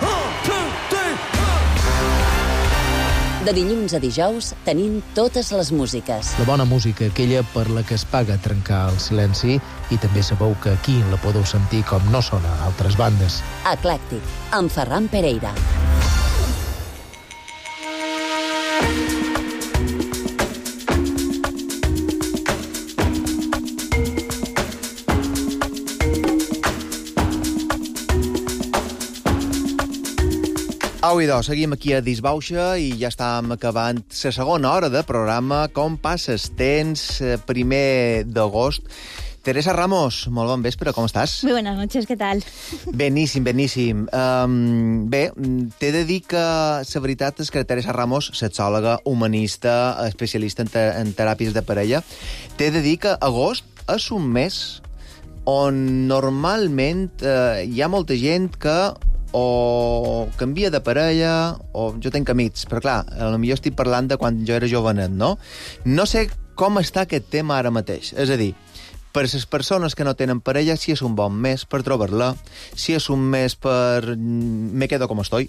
De dilluns a dijous tenim totes les músiques. La bona música, aquella per la que es paga trencar el silenci, i també sabeu que aquí la podeu sentir com no sona a altres bandes. Eclèctic, amb Ferran Pereira. Au, idò, seguim aquí a Disbauxa i ja estàvem acabant la segona hora de programa. Com passes temps, primer d'agost. Teresa Ramos, molt bon vespre, com estàs? Muy buenas noches, ¿qué tal? Beníssim, beníssim. Um, bé, t'he de dir que la veritat és que Teresa Ramos, sexòloga, humanista, especialista en, te en teràpies de parella, t'he de dir que agost és un mes on normalment eh, hi ha molta gent que o canvia de parella, o jo tenc amics, però clar, potser estic parlant de quan jo era jovenet, no? No sé com està aquest tema ara mateix. És a dir, per les persones que no tenen parella, si és un bon mes per trobar-la, si és un mes per me quedo com estoy,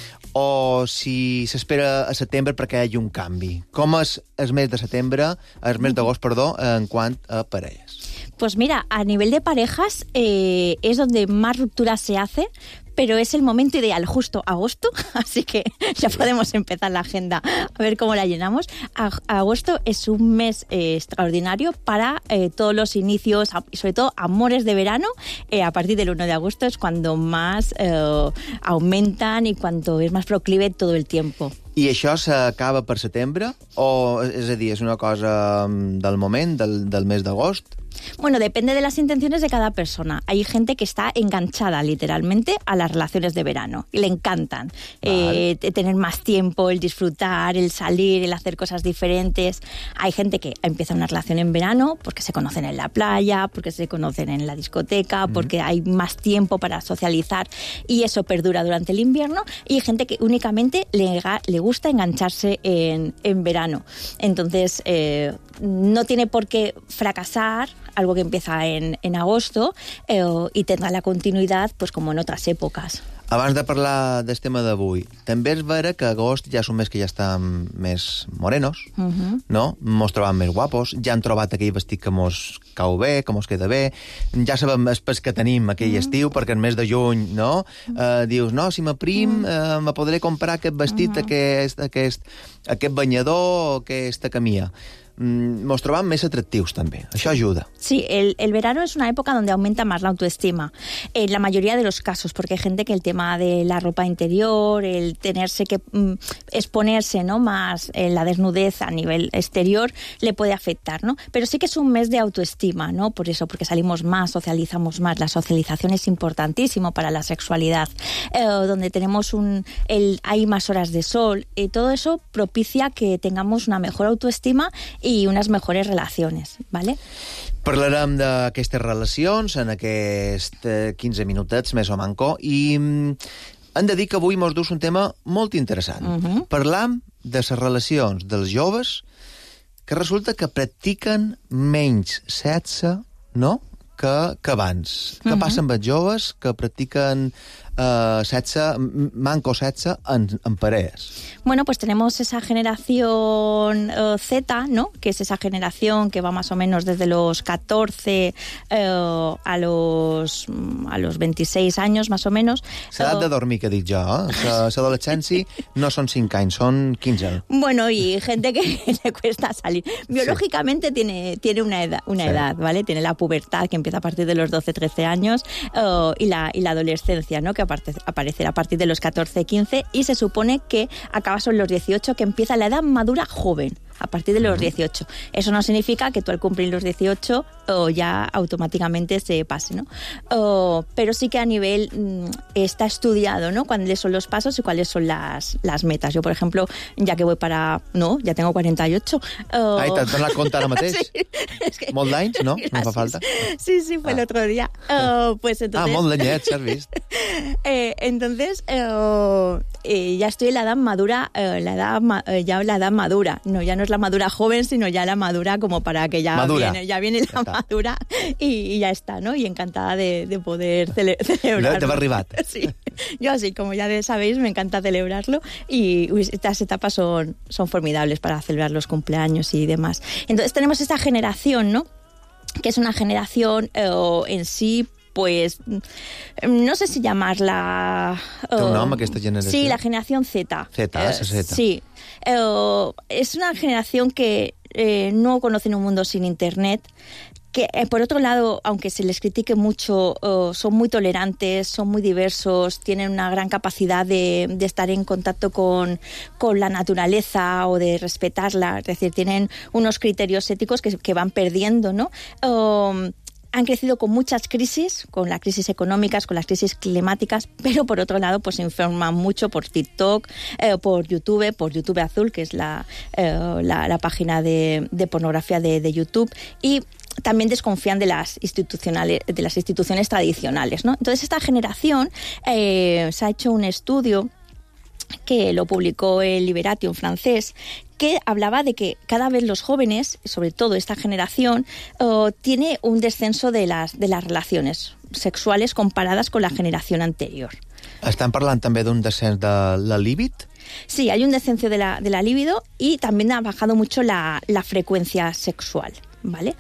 o si s'espera a setembre perquè hi hagi un canvi. Com és el mes de setembre, el mes d'agost, perdó, en quant a parelles? Pues mira, a nivel de parejas eh, es donde más ruptura se hace, pero es el momento ideal, justo agosto, así que ya podemos empezar la agenda a ver cómo la llenamos. A agosto es un mes eh, extraordinario para eh, todos los inicios, y sobre todo amores de verano. Eh, a partir del uno de agosto es cuando más eh, aumentan y cuando es más proclive todo el tiempo. I això s'acaba per setembre? O, és a dir, és una cosa del moment, del, del mes d'agost? Bueno, depende de las intenciones de cada persona. Hay gente que está enganchada literalmente a las relaciones de verano y le encantan. Vale. Eh, tener más tiempo, el disfrutar, el salir, el hacer cosas diferentes. Hay gente que empieza una relación en verano porque se conocen en la playa, porque se conocen en la discoteca, mm. porque hay más tiempo para socializar y eso perdura durante el invierno. Y hay gente que únicamente le, le gusta engancharse en, en verano. Entonces, eh, no tiene por qué fracasar algo que empieza en, en agosto eh, y tendrà la continuïtat pues, com en otras èpoques. Abans de parlar del tema d'avui, també és vera que agost ja és un mes que ja estan més morenos, uh-huh. no? Mos trobam més guapos, ja han trobat aquell vestit que mos cau bé, que mos queda bé, ja sabem el pes que tenim aquell uh-huh. estiu, perquè el mes de juny, no? Uh-huh. Eh, dius, no, si m'aprim, uh-huh. eh, me podré comprar aquest vestit, uh-huh. aquest, aquest, aquest banyador, aquesta camisa. Nos trobam més atractius també. Això ayuda. Sí, el, el verano es una época donde aumenta más la autoestima. En la mayoría de los casos, porque hay gente que el tema de la ropa interior, el tenerse que mm, exponerse, ¿no? más en la desnudez a nivel exterior, le puede afectar, ¿no? Pero sí que es un mes de autoestima, ¿no? Por eso, porque salimos más, socializamos más. La socialización es importantísimo para la sexualidad. Eh, donde tenemos un... El, hay más horas de sol. Y todo eso propicia que tengamos una mejor autoestima i unes mejores relacions, ¿vale? Parlarem d'aquestes relacions en aquests quinze minutets, més o manco, i hem de dir que avui mos dus un tema molt interessant. Uh-huh. Parlam de les relacions dels joves que resulta que practiquen menys sexe, no?, que, que abans. Què uh-huh. passa amb els joves que practiquen Uh, sexe, manco sexe en, en parelles? Bueno, pues tenemos esa generación uh, Z, ¿no? Que es esa generación que va más o menos desde los catorce uh, a los a los veintiséis años, más o menos. L'edat uh, de dormir, que dic jo, eh? Que l'adolescència no són cinc anys, són quinze. Bueno, y gente que le cuesta salir. Biológicamente sí. tiene, tiene una edad, una sí. edad, ¿vale? Tiene la pubertad, que empieza a partir de los doce, trece años, uh, y, la, y la adolescencia, ¿no? Que aparecer a partir de los catorce, quince y se supone que acaba sobre los dieciocho, que empieza la edad madura joven. A partir de los dieciocho. Eso no significa que tú al cumplir los dieciocho o ya automáticamente se pase, ¿no? O, pero sí que a nivel mm, está estudiado, ¿no? Cuáles son los pasos y cuáles son las, las metas. Yo, por ejemplo, ya que voy para... No, ya tengo cuarenta y ocho. Oh... Ai, te'n la compte ara mateix? Sí, és que... Molt d'anys, no? No fa falta. Sí, sí, fue ah. el otro día. Oh, pues entonces... Ah, molt d'anyets, has vist? eh, entonces, eh, eh, ya estoy en la edad madura, eh, la edad, eh, ya la edad madura. No, ya no es la madura joven, sino ya la madura como para que ya madura. viene, ya viene la madura y, y ya está, ¿no? Y encantada de, de poder cele celebrarlo. Te va arribat. Sí, yo así, como ya sabéis, me encanta celebrarlo y uy, estas etapas son, son formidables para celebrar los cumpleaños y demás. Entonces tenemos esta generación, ¿no? Que es una generación eh, en sí, pues, no sé si llamarla... Té un uh, nom, aquesta generació? Sí, la generación Z. Z, eh, esa Z. Sí. Uh, es una generación que eh, no conoce un mundo sin Internet, que, eh, por otro lado, aunque se les critique mucho, uh, son muy tolerantes, son muy diversos, tienen una gran capacidad de, de estar en contacto con, con la naturaleza o de respetarla. Es decir, tienen unos criterios éticos que, que van perdiendo, ¿no? Um, Han crecido con muchas crisis, con las crisis económicas, con las crisis climáticas, pero por otro lado pues se informan mucho por TikTok, eh, por YouTube, por YouTube Azul, que es la, eh, la, la página de, de pornografía de, de YouTube, y también desconfían de las institucionales, de las instituciones tradicionales, ¿no? Entonces esta generación eh, se ha hecho un estudio que lo publicó el Liberation francés, que hablaba de que cada vez los jóvenes, sobre todo esta generación, uh, tiene un descenso de las, de las relaciones sexuales comparadas con la generación anterior. Estan parlant també d'un descens de la líbid? Sí, hay un descenso de la, de la libido y también ha bajado mucho la, la frecuencia sexual. ¿Vale?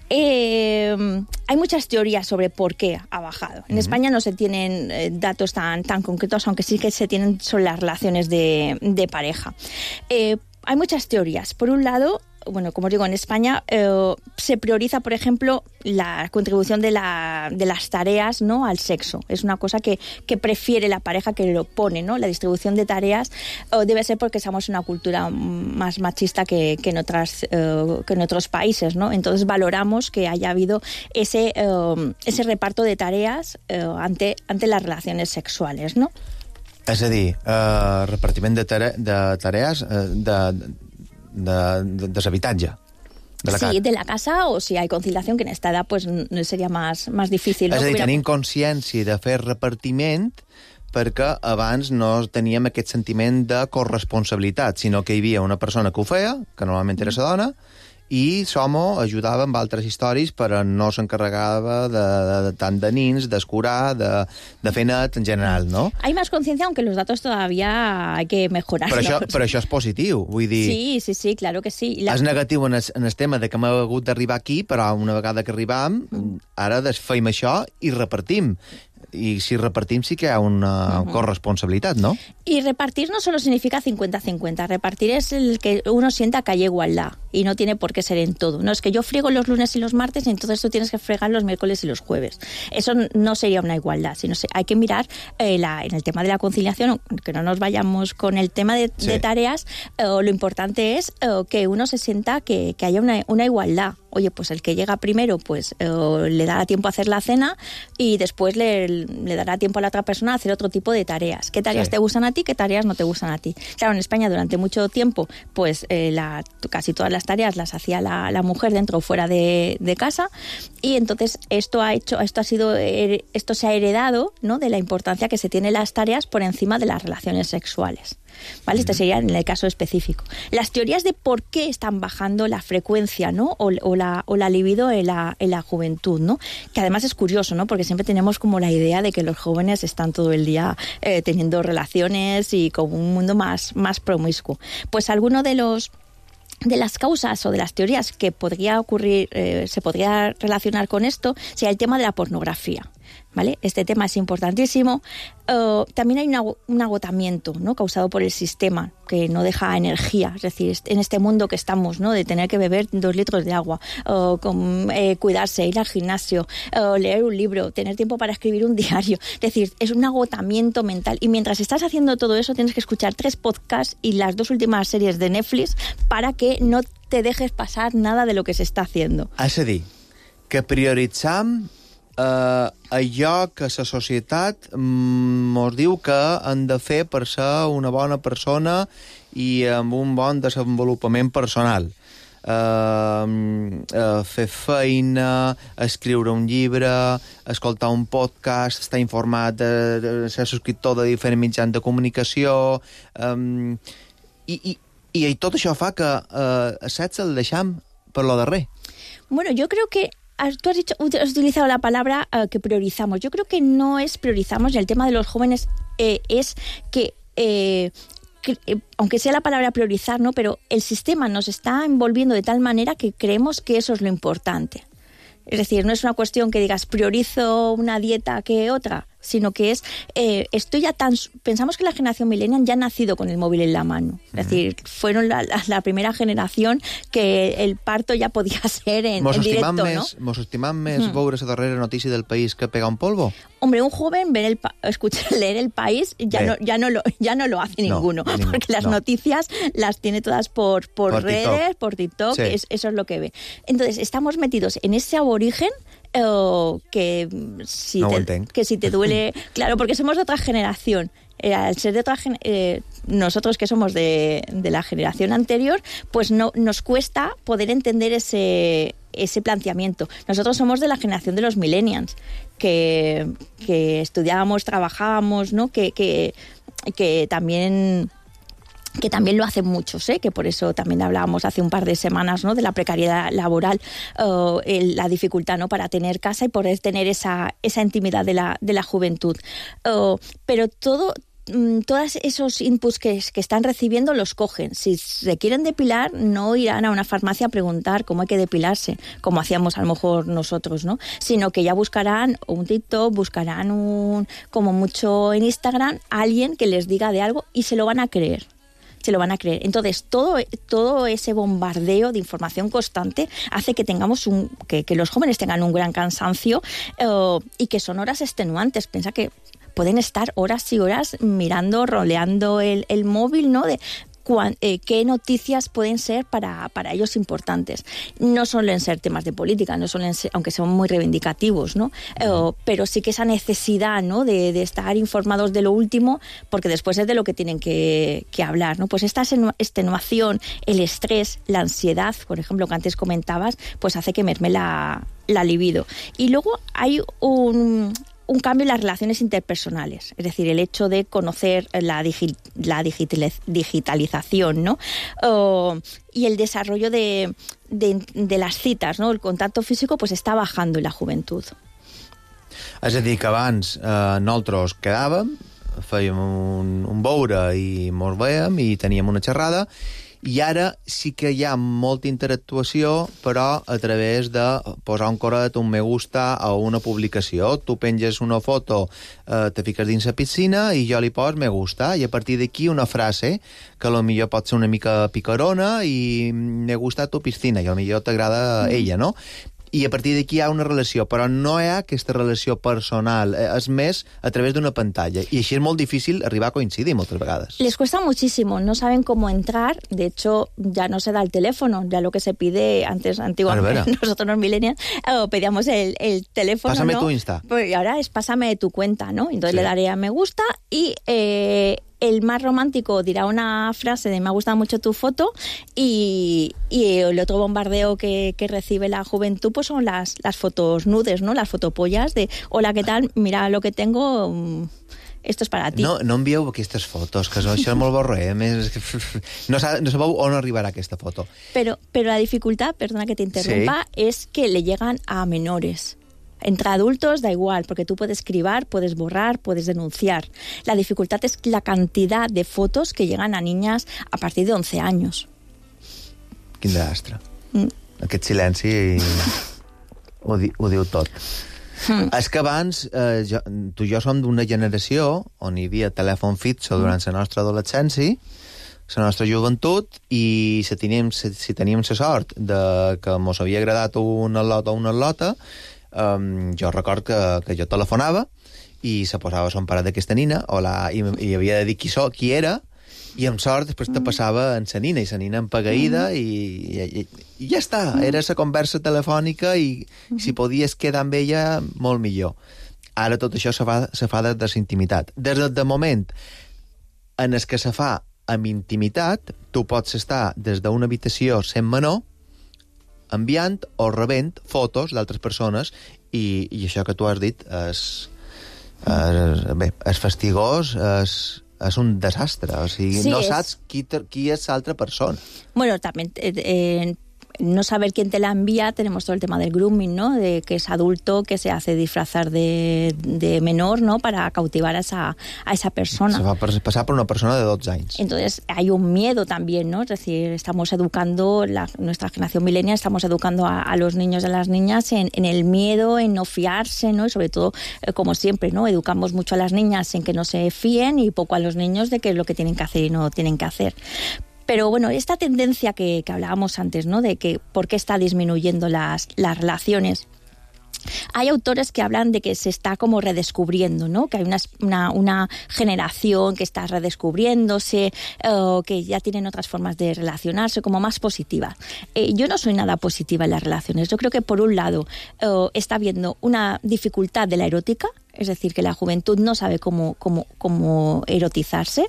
Eh, hay muchas teorías sobre por qué ha bajado. En uh-huh. España no se tienen eh, datos tan, tan concretos, aunque sí que se tienen sobre las relaciones de, de pareja. Eh, hay muchas teorías. Por un lado, bueno, como os digo, en España eh, se prioriza, por ejemplo, la contribución de, la, de las tareas, ¿no?, al sexo. Es una cosa que, que prefiere la pareja, que lo pone, ¿no? La distribución de tareas eh, debe ser porque estamos en una cultura más machista que, que, en, otras, eh, que en otros países, ¿no? Entonces valoramos que haya habido ese, eh, ese reparto de tareas eh, ante, ante las relaciones sexuales, ¿no? És a dir, eh, repartiment de, tare de tarees eh, de, de, de deshabitatge. De la sí, casa. de la casa, o si hay conciliación, que en esta edad pues sería más, más difícil. És ¿no? a dir, Hubiera... tenim consciència de fer repartiment perquè abans no teníem aquest sentiment de corresponsabilitat, sinó que hi havia una persona que ho feia, que normalment era la dona, i Somo ajudava amb altres històries, però no s'encarregava de, de, de tant de nins, d'escurar, de, de fer net en general, no? Hay más conciencia, aunque los datos todavía hay que mejorar. Però això, però això és positiu, vull dir... Sí, sí, sí, claro que sí. La... És negatiu en el, en el tema de que hem hagut d'arribar aquí, però una vegada que arribam, ara desfeim això i repartim. Y si repartim sí que hay una uh-huh. corresponsabilidad, ¿no? Y repartir no solo significa cincuenta cincuenta. Repartir es el que uno sienta que hay igualdad y no tiene por qué ser en todo. No es que yo friego los lunes y los martes y entonces tú tienes que fregar los miércoles y los jueves. Eso no sería una igualdad, sino que hay que mirar eh, la, en el tema de la conciliación, que no nos vayamos con el tema de, sí. de tareas, eh, lo importante es eh, que uno se sienta que, que haya una, una igualdad. Oye, pues el que llega primero, pues eh, le dará tiempo a hacer la cena y después le, le dará tiempo a la otra persona a hacer otro tipo de tareas. ¿Qué tareas sí. te gustan a ti? ¿Qué tareas no te gustan a ti? Claro, en España durante mucho tiempo, pues eh, la, casi todas las tareas las hacía la, la mujer dentro o fuera de, de casa, y entonces esto ha hecho, esto ha sido, esto se ha heredado, ¿no?, de la importancia que se tiene las tareas por encima de las relaciones sexuales. ¿Vale? Este sería en el caso específico. Las teorías de por qué están bajando la frecuencia, ¿no?, o, o, la, o la libido en la, en la juventud, ¿no? Que además es curioso, ¿no?, porque siempre tenemos como la idea de que los jóvenes están todo el día eh, teniendo relaciones y con un mundo más, más promiscuo. Pues alguno de los de las causas o de las teorías que podría ocurrir, eh, se podría relacionar con esto, sería el tema de la pornografía. ¿Vale? Este tema es importantísimo. Uh, también hay una, un agotamiento, ¿no?, causado por el sistema, que no deja energía. Es decir, en este mundo que estamos, ¿no?, de tener que beber dos litros de agua, uh, con, eh, cuidarse, ir al gimnasio, uh, leer un libro, tener tiempo para escribir un diario. Es decir, es un agotamiento mental. Y mientras estás haciendo todo eso, tienes que escuchar tres podcasts y las dos últimas series de Netflix para que no te dejes pasar nada de lo que se está haciendo. És a dir, que prioritzam Uh, allò que la societat mos diu que han de fer per ser una bona persona i amb un bon desenvolupament personal. Uh, uh, fer feina, escriure un llibre, escoltar un podcast, estar informat, de, de ser subscriptor de diferents mitjans de comunicació, um, i, i I, i tot això fa que eh, el sexe el deixam per lo darrer. Bueno, yo creo que tú has, dicho, has utilizado la palabra uh, que priorizamos. Yo creo que no es priorizamos, el tema de los jóvenes eh, es que... Eh, Que, eh, aunque sea la palabra priorizar, ¿no? Pero el sistema nos está envolviendo de tal manera que creemos que eso es lo importante. Es decir, no es una cuestión que digas priorizo una dieta que otra, sino que es, eh, estoy ya tan... Pensamos que la generación millennial ya ha nacido con el móvil en la mano. Es decir, fueron la, la, la primera generación que el parto ya podía ser en, en directo, més, ¿no? Mos estimam més mm. veure la darrera notícia del país que pegar un polvo? Hombre, un joven ver el escuchar leer El País ya no, ya no lo ya no lo hace no, ninguno, ninguno, porque las no. noticias las tiene todas por por, por redes, TikTok. por TikTok, sí. es, eso es lo que ve. Entonces, estamos metidos en ese aborigen eh, que si no te, que si te duele, claro, porque somos de otra generación. Eh, al ser de otra eh, nosotros que somos de, de la generación anterior, pues no nos cuesta poder entender ese ese planteamiento. Nosotros somos de la generación de los millennials, que, que estudiábamos, trabajábamos, ¿no? Que, que, que también que también lo hacen muchos, ¿eh? Que por eso también hablábamos hace un par de semanas, ¿no? De la precariedad laboral, uh, el, la dificultad, ¿no? Para tener casa y poder tener esa, esa intimidad de la, de la juventud. Uh, pero todo... todos esos inputs que, que están recibiendo los cogen. Si se quieren depilar, no irán a una farmacia a preguntar cómo hay que depilarse, como hacíamos a lo mejor nosotros, ¿no? Sino que ya buscarán un TikTok, buscarán un, como mucho en Instagram, alguien que les diga de algo y se lo van a creer. Se lo van a creer. Entonces, todo, todo ese bombardeo de información constante hace que tengamos un, que, que los jóvenes tengan un gran cansancio eh, y que son horas extenuantes. Piensa que pueden estar horas y horas mirando, roleando el, el móvil, ¿no? De cuan, eh, qué noticias pueden ser para, para ellos importantes. No suelen ser temas de política, no suelen ser, aunque son muy reivindicativos, ¿no? Eh, pero sí que esa necesidad, ¿no? De, de estar informados de lo último, porque después es de lo que tienen que, que hablar, ¿no? Pues esta extenuación, el estrés, la ansiedad, por ejemplo, que antes comentabas, pues hace que merme la, la libido. Y luego hay un... un cambio en las relaciones interpersonales, es decir, el hecho de conocer la, digi la digitalización, ¿no? Uh, y el desarrollo de, de, de las citas, ¿no? El contacto físico pues está bajando en la juventud. És a dir, que abans eh, nosaltres quedàvem, fèiem un, un beure i mos veiem i teníem una xerrada, i ara sí que hi ha molta interactuació, però a través de posar un coret, un me gusta a una publicació. Tu penges una foto, eh, te fiques dins la piscina i jo li pos me gusta, i a partir d'aquí una frase que potser pot ser una mica picarona i me gusta tu piscina, i potser t'agrada mm. ella, no? I a partir d'aquí hi ha una relació, però no hi ha aquesta relació personal, és més a través d'una pantalla, i així és molt difícil arribar a coincidir moltes vegades. Les cuesta muchísimo, no saben cómo entrar, de hecho ya no se da el teléfono, ya lo que se pide antes, antiguamente, nosotros los millennials, eh, pedíamos el, el teléfono, Pásame ¿no? tu Insta. Pues ahora es pásame tu cuenta, ¿no? Entonces sí. Le daré a me gusta y... Eh, el más romántico dirá una frase de me ha gustado mucho tu foto y, y el otro bombardeo que, que recibe la juventud pues son las, las fotos nudes, ¿no? Las fotopollas de hola, ¿qué tal? Mira lo que tengo, esto es para ti. No, no envieu aquestes fotos, que això és molt borré. No, no sabeu on arribarà aquesta foto. Pero, pero la dificultad, perdona que te interrumpa, sí. Es que le llegan a menores. Entre adultos da igual, porque tú puedes cribar, puedes borrar, puedes denunciar. La dificultad es la cantidad de fotos que llegan a niñas a partir de once años. Quin desastre. Mm. Aquest silenci ho, di, ho diu tot. Mm. És que abans, eh, jo, tu i jo som d'una generació on hi havia telèfon fixo durant la nostra adolescència, la nostra joventut, i si teníem, si, si teníem la sort de que mos havia agradat una lota o una lota, Um, jo record que, que jo telefonava i se posava a son pare d'aquesta nina o la, i, i havia de dir qui, so, qui era, i amb sort després te passava en sa nina, i sa nina empagueïda, mm. i, i, i ja està, era la conversa telefònica, i mm. si podies quedar amb ella, molt millor. Ara tot això se fa, se fa des de la intimitat. Des del moment en el que se fa amb intimitat, tu pots estar des d'una habitació sent menor, enviant o rebent fotos d'altres persones, i, i això que tu has dit és, és, bé, és fastigós, és, és un desastre. O sigui, Sí, no és- saps qui, te- qui és l'altra persona. Bueno, también eh, eh, no saber quién te la envía, tenemos todo el tema del grooming, ¿no? De que es adulto, que se hace disfrazar de, de menor, ¿no? Para cautivar a esa, a esa persona. Se fa per- passar per una persona de dotze anys. Entonces hay un miedo también, ¿no? Es decir, estamos educando, la, nuestra generación milenial, estamos educando a, a los niños y a las niñas en, en el miedo, en no fiarse, ¿no? Y sobre todo, eh, como siempre, ¿no? Educamos mucho a las niñas en que no se fíen y poco a los niños de qué es lo que tienen que hacer y no tienen que hacer. Pero bueno, esta tendencia que, que hablábamos antes, ¿no? De que por qué está disminuyendo las, las relaciones. Hay autores que hablan de que se está como redescubriendo, ¿no? Que hay una, una, una generación que está redescubriéndose, eh, que ya tienen otras formas de relacionarse, como más positivas. Eh, yo no soy nada positiva en las relaciones. Yo creo que, por un lado, eh, está habiendo una dificultad de la erótica, es decir, que la juventud no sabe cómo, cómo, cómo erotizarse,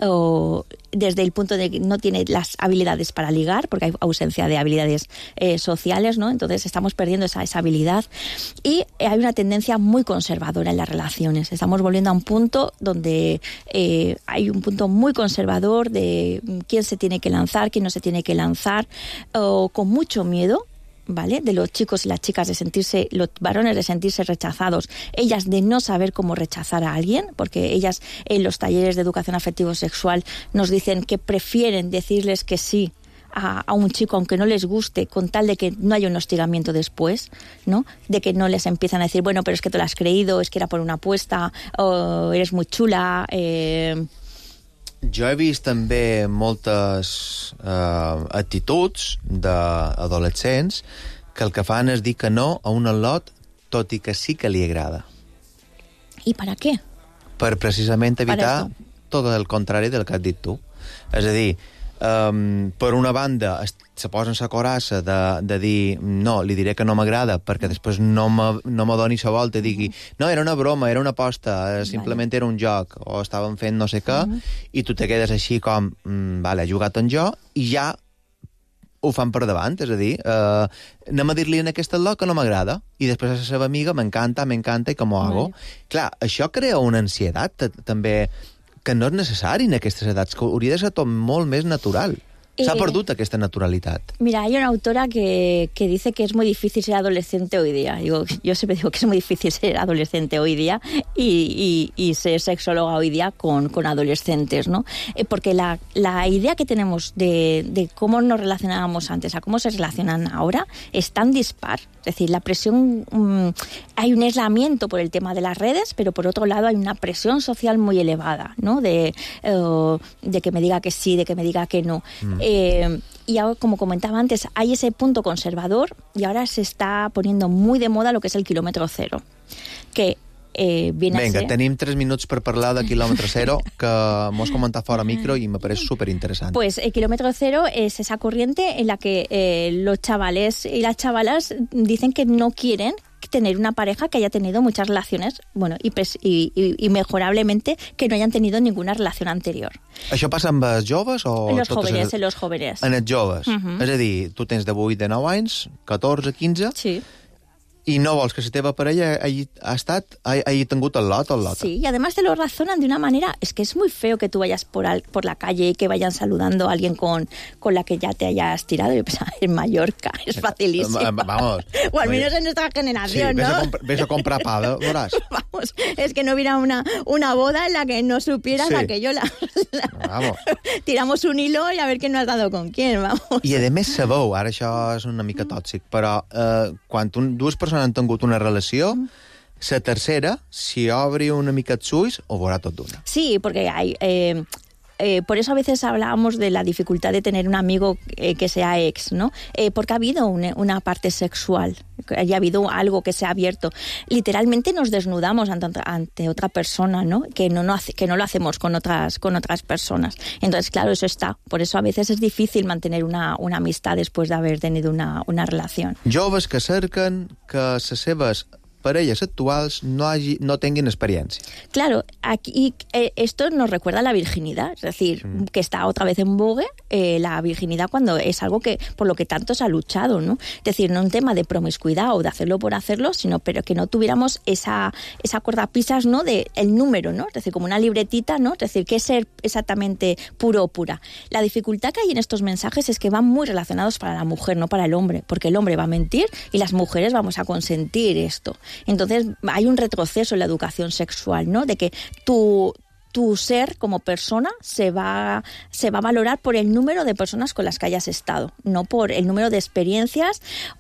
o desde el punto de que no tiene las habilidades para ligar, porque hay ausencia de habilidades eh, sociales, ¿no? Entonces estamos perdiendo esa, esa habilidad. Y hay una tendencia muy conservadora en las relaciones. Estamos volviendo a un punto donde eh, hay un punto muy conservador de quién se tiene que lanzar, quién no se tiene que lanzar, o con mucho miedo, ¿vale? De los chicos y las chicas de sentirse, los varones de sentirse rechazados, ellas de no saber cómo rechazar a alguien, porque ellas en los talleres de educación afectivo-sexual nos dicen que prefieren decirles que sí a, a un chico aunque no les guste, con tal de que no haya un hostigamiento después, ¿no? De que no les empiezan a decir, bueno, pero es que te lo has creído, es que era por una apuesta, o eres muy chula, eh... Jo he vist també moltes eh, actituds d'adolescents que el que fan és dir que no a un al·lot, tot i que sí que li agrada. ¿Y para qué? Per precisament evitar Para tot el contrari del que has dit tu. És a dir, um, per una banda es, se posen la corassa de, de dir no, li diré que no m'agrada perquè després no me, no me doni la volta i digui no, era una broma, era una aposta, eh, simplement era un joc o estàvem fent no sé què, uh -huh. i tu te quedes així com mm, vale, he jugat en jo i ja ho fan per davant, és a dir, eh, anem a dir-li en aquest al·lot que no m'agrada i després a la seva amiga m'encanta, m'encanta i com ho hago. Vale. Clar, això crea una ansietat també que no és necessari en aquestes edats, que hauria de ser tot molt més natural. S'ha Eh, perdut aquesta naturalitat. Mira, hay una autora que, que dice que es muy difícil ser adolescente hoy día. Digo, yo siempre digo que es muy difícil ser adolescente hoy día y, y, y ser sexóloga hoy día con, con adolescentes, ¿no? Eh, porque la, la idea que tenemos de, de cómo nos relacionábamos antes a cómo se relacionan ahora es tan dispar. Es decir, la presión... Mmm, hay un aislamiento por el tema de las redes, pero por otro lado hay una presión social muy elevada, ¿no? De, uh, de que me diga que sí, de que me diga que no. Mm. Eh, y ahora, como comentaba antes, hay ese punto conservador y ahora se está poniendo muy de moda lo que es el kilómetro cero, que eh, viene Vinga, a ser... tenim tres minuts per parlar de quilòmetre zero, que m'ho has comentat fora micro i me pareix superinteressant. Pues el kilómetro cero es esa corriente en la que eh, los chavales y las chavalas dicen que no quieren tener una pareja que haya tenido muchas relaciones, bueno, y, y, y mejorablemente que no hayan tenido ninguna relación anterior. Això passa amb els joves o... En los totes jóvenes, les... en los jóvenes. En els joves. Uh -huh. És a dir, tu tens de vuit, de nou anys, catorze, quinze... Sí. Y no vols que la teva parella hagi, ha estat, hagi tingut el lot o el lot. Sí, y además te lo razonan de una manera... Es que es muy feo que tú vayas por, al, por la calle y que vayan saludando a alguien con, con la que ya te hayas tirado. Yo pensaba, en Mallorca es facilísimo. Vamos. O al menos en nuestra generación, sí, ¿no? Ves a, compra, ves a comprar pa, veràs. Vamos, es que no hubiera una, una boda en la que no supieras sí. aquello. La, la, vamos. Tiramos un hilo y a ver quién no has dado con quién, vamos. I a més sabeu, ara això és una mica tòxic, però eh, quan un, dues persones han tingut una relació, la tercera, si obri una mica els ulls, ho veurà tot d'una. Sí, porque hay... Eh, Eh, por eso a veces hablábamos de la dificultad de tener un amigo eh, que sea ex, ¿no? Eh, porque ha habido un, una parte sexual, y ha habido algo que se ha abierto. Literalmente nos desnudamos ante, ante otra persona, ¿no? Que no, no hace, que no lo hacemos con otras, con otras personas. Entonces, claro, eso está. Por eso a veces es difícil mantener una, una amistad después de haber tenido una, una relación. Joves que cerquen que les seves parelles actuals no, hagi, no tinguin experiència. Claro, aquí eh, esto nos recuerda a la virginidad, es decir, mm. que está otra vez en vogue eh, la virginidad cuando es algo que por lo que tanto se ha luchado, ¿no? Es decir, no un tema de promiscuidad o de hacerlo por hacerlo, sino pero que no tuviéramos esa, esa cortapisas, ¿no? De el número, ¿no? Es decir, como una libretita, ¿no? Es decir, ¿qué es ser exactamente puro o pura? La dificultad que hay en estos mensajes es que van muy relacionados para la mujer, no para el hombre, porque el hombre va a mentir y las mujeres vamos a consentir esto. Entonces hay un retroceso en la educación sexual, ¿no? De que tu, tu ser como persona se va, se va a valorar por el número de personas con las que hayas estado, no por el número de experiencias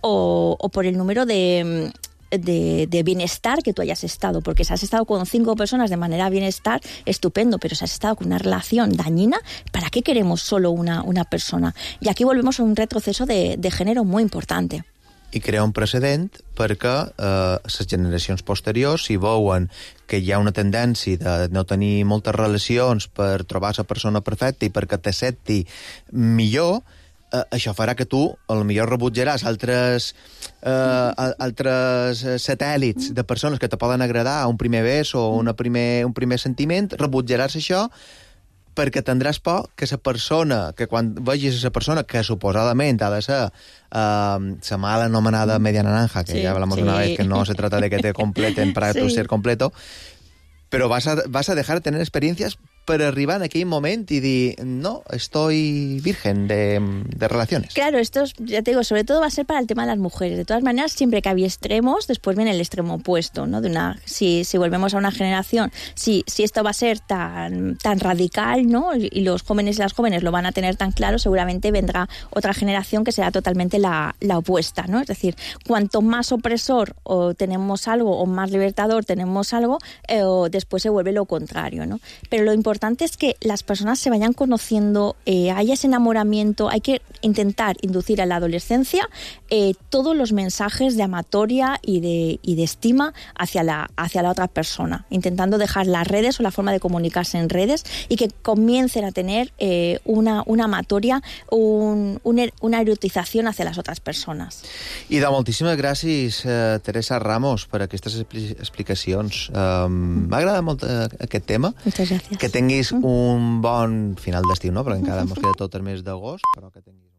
o, o por el número de... De, de bienestar que tú hayas estado, porque si has estado con cinco personas de manera bienestar, estupendo, pero si has estado con una relación dañina, ¿para qué queremos solo una, una persona? Y aquí volvemos a un retroceso de, de género muy importante. I crea un precedent perquè eh, les generacions posteriors, si veuen que hi ha una tendència de no tenir moltes relacions per trobar la persona perfecta i perquè t'accepti millor, Uh, això farà que tu, a lo millor rebutjaràs altres, uh, altres satèl·lits de persones que te poden agradar a un primer bes o una primer, un primer sentiment, rebutjaràs això perquè tindràs por que la persona, que quan vegis la persona que suposadament ha de ser uh, la mala anomenada media naranja, que sí, ya hablamos sí. una vez que no se trata de que te completen para sí. tu ser completo, però vas a, vas a dejar de tener experiencias per arribar en aquell moment y dir, no, estoy virgen de, de relaciones. Claro, esto, es, ya te digo, sobre todo va a ser para el tema de las mujeres. De todas maneras, siempre que había extremos, después viene el extremo opuesto, ¿no? De una, si, si volvemos a una generación, si, si esto va a ser tan, tan radical, ¿no? Y, y los jóvenes y las jóvenes lo van a tener tan claro, seguramente vendrá otra generación que será totalmente la, la opuesta, ¿no? Es decir, cuanto más opresor o tenemos algo o más libertador tenemos algo, eh, o después se vuelve lo contrario, ¿no? Pero lo importante importante es que las personas se vayan conociendo, eh, haya ese enamoramiento, hay que intentar inducir a la adolescencia eh, todos los mensajes de amatoria y de, y de estima hacia la, hacia la otra persona, intentando dejar las redes o la forma de comunicarse en redes y que comiencen a tener eh, una, una amatoria, un, un, una erotización hacia las otras personas. I de moltíssimes gràcies, eh, Teresa Ramos, per aquestes explicacions. Um, M'ha agradat molt eh, aquest tema. Muchas gracias. Que tinguis un bon final d'estiu, no? Perquè encara mos queda tot el mes d'agost, però que tinguis